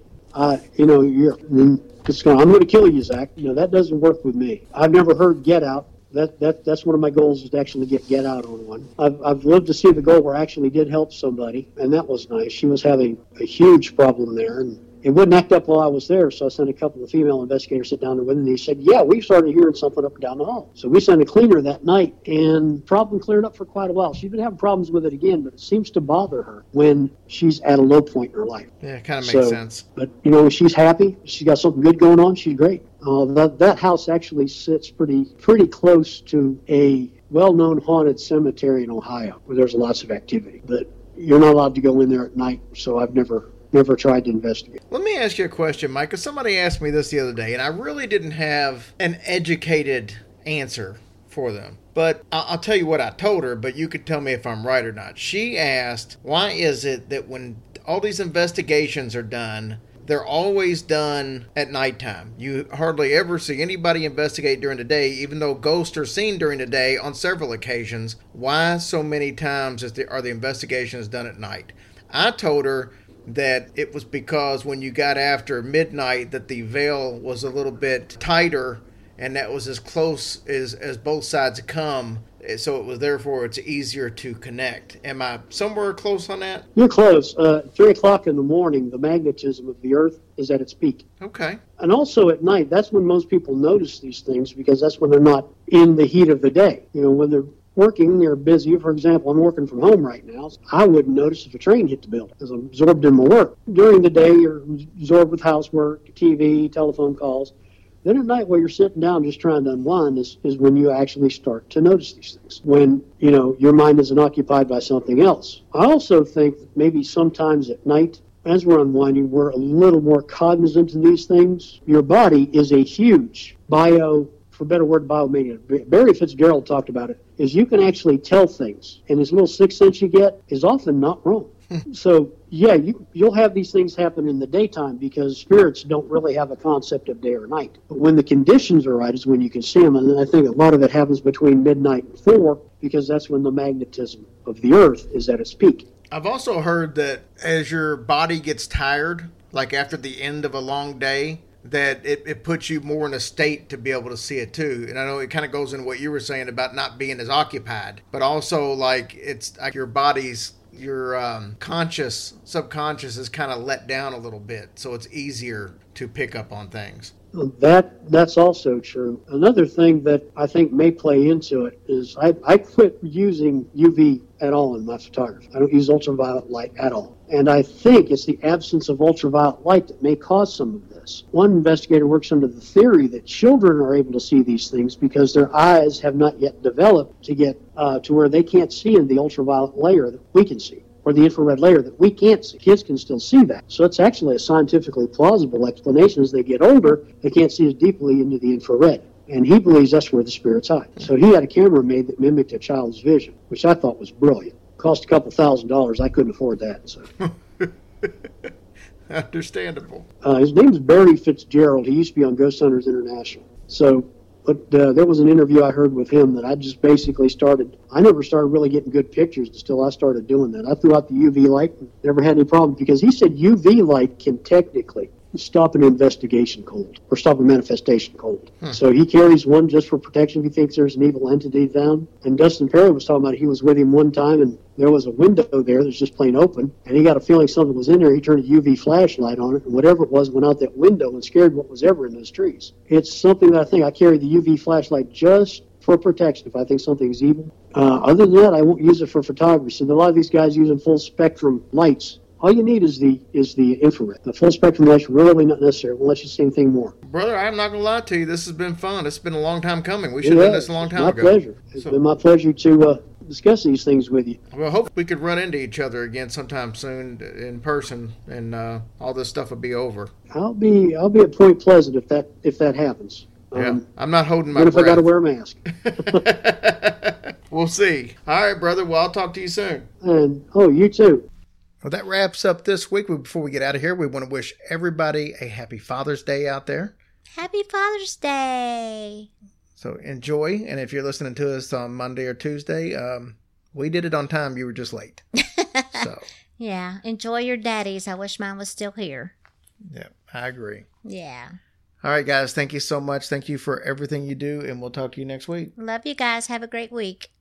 I'm going to kill you, Zach. That doesn't work with me. I've never heard Get Out. That's one of my goals, is to actually get out on one. I've lived to see the goal where I actually did help somebody, and that was nice. She was having a huge problem there, and it wouldn't act up while I was there, so I sent a couple of female investigators sit down there with me, and they said, yeah, we started hearing something up and down the hall. So we sent a cleaner that night, and the problem cleared up for quite a while. She's been having problems with it again, but it seems to bother her when she's at a low point in her life. Yeah, it kind of makes sense. But, she's happy. She's got something good going on. She's great. That house actually sits pretty close to a well-known haunted cemetery in Ohio, where there's lots of activity. But you're not allowed to go in there at night, so I've never tried to investigate. Let me ask you a question, Mike, because somebody asked me this the other day, and I really didn't have an educated answer for them. But I'll tell you what I told her, but you could tell me if I'm right or not. She asked, why is it that when all these investigations are done, they're always done at nighttime? You hardly ever see anybody investigate during the day, even though ghosts are seen during the day on several occasions. Why so many times are the investigations done at night? I told her that it was because when you got after midnight that the veil was a little bit tighter, and that was as close as both sides come, so it was therefore it's easier to connect. Am I somewhere close on that? You're close. 3 o'clock in the morning, the magnetism of the earth is at its peak. Okay. And also at night, that's when most people notice these things, because that's when they're not in the heat of the day. When they're working, they're busy. For example, I'm working from home right now. I wouldn't notice if a train hit the building because I'm absorbed in my work. During the day, you're absorbed with housework, TV, telephone calls. Then at night, while you're sitting down just trying to unwind, is when you actually start to notice these things, when, your mind isn't occupied by something else. I also think that maybe sometimes at night, as we're unwinding, we're a little more cognizant of these things. Your body is a huge for a better word, biomania. Barry Fitzgerald talked about it, is you can actually tell things, and this little sixth sense you get is often not wrong. So, yeah, you'll have these things happen in the daytime because spirits don't really have a concept of day or night. But when the conditions are right is when you can see them, and I think a lot of it happens between midnight and 4, because that's when the magnetism of the earth is at its peak. I've also heard that as your body gets tired, like after the end of a long day, that it puts you more in a state to be able to see it too. And I know it kind of goes into what you were saying about not being as occupied, but also like it's like your subconscious is kind of let down a little bit, so it's easier to pick up on things. That's also true. Another thing that I think may play into it is I quit using UV at all in my photography. I don't use ultraviolet light at all. And I think it's the absence of ultraviolet light that may cause some of this. One investigator works under the theory that children are able to see these things because their eyes have not yet developed to get to where they can't see in the ultraviolet layer that we can see, or the infrared layer that we can't see. Kids can still see that. So it's actually a scientifically plausible explanation. As they get older, they can't see as deeply into the infrared. And he believes that's where the spirits hide. So he had a camera made that mimicked a child's vision, which I thought was brilliant. Cost a couple $1,000s. I couldn't afford that. So. Understandable. His name's Barry Fitzgerald. He used to be on Ghost Hunters International. But there was an interview I heard with him that I just basically I never started really getting good pictures until I started doing that. I threw out the UV light and never had any problem, because he said UV light can technically stop an investigation cold or stop a manifestation cold. So he carries one just for protection if he thinks there's an evil entity down. And Dustin Perry was talking about he was with him one time and there was a window there that's just plain open, and he got a feeling something was in there. He turned a UV flashlight on it, and whatever it was went out that window and scared what was ever in those trees. It's something that I think I carry the UV flashlight just for protection if I think something's evil. Other than that, I won't use it for photography. So a lot of these guys using full spectrum lights. All you need is the infrared. The full spectrum light's really not necessary. It won't let you see anything more. Brother, I'm not going to lie to you. This has been fun. It's been a long time coming. We should have done this a long time ago. My pleasure. It's been my pleasure to discuss these things with you. Well, hopefully we could run into each other again sometime soon in person, and all this stuff will be over. I'll be at Point Pleasant if that happens. Yeah, I'm not holding my breath. What if I got to wear a mask? We'll see. All right, brother. Well, I'll talk to you soon. And you too. Well, that wraps up this week. Before we get out of here, we want to wish everybody a happy Father's Day out there. Happy Father's Day. So enjoy. And if you're listening to us on Monday or Tuesday, we did it on time. You were just late. So yeah, enjoy your daddies. I wish mine was still here. Yeah, I agree. Yeah. All right, guys. Thank you so much. Thank you for everything you do, and we'll talk to you next week. Love you guys. Have a great week.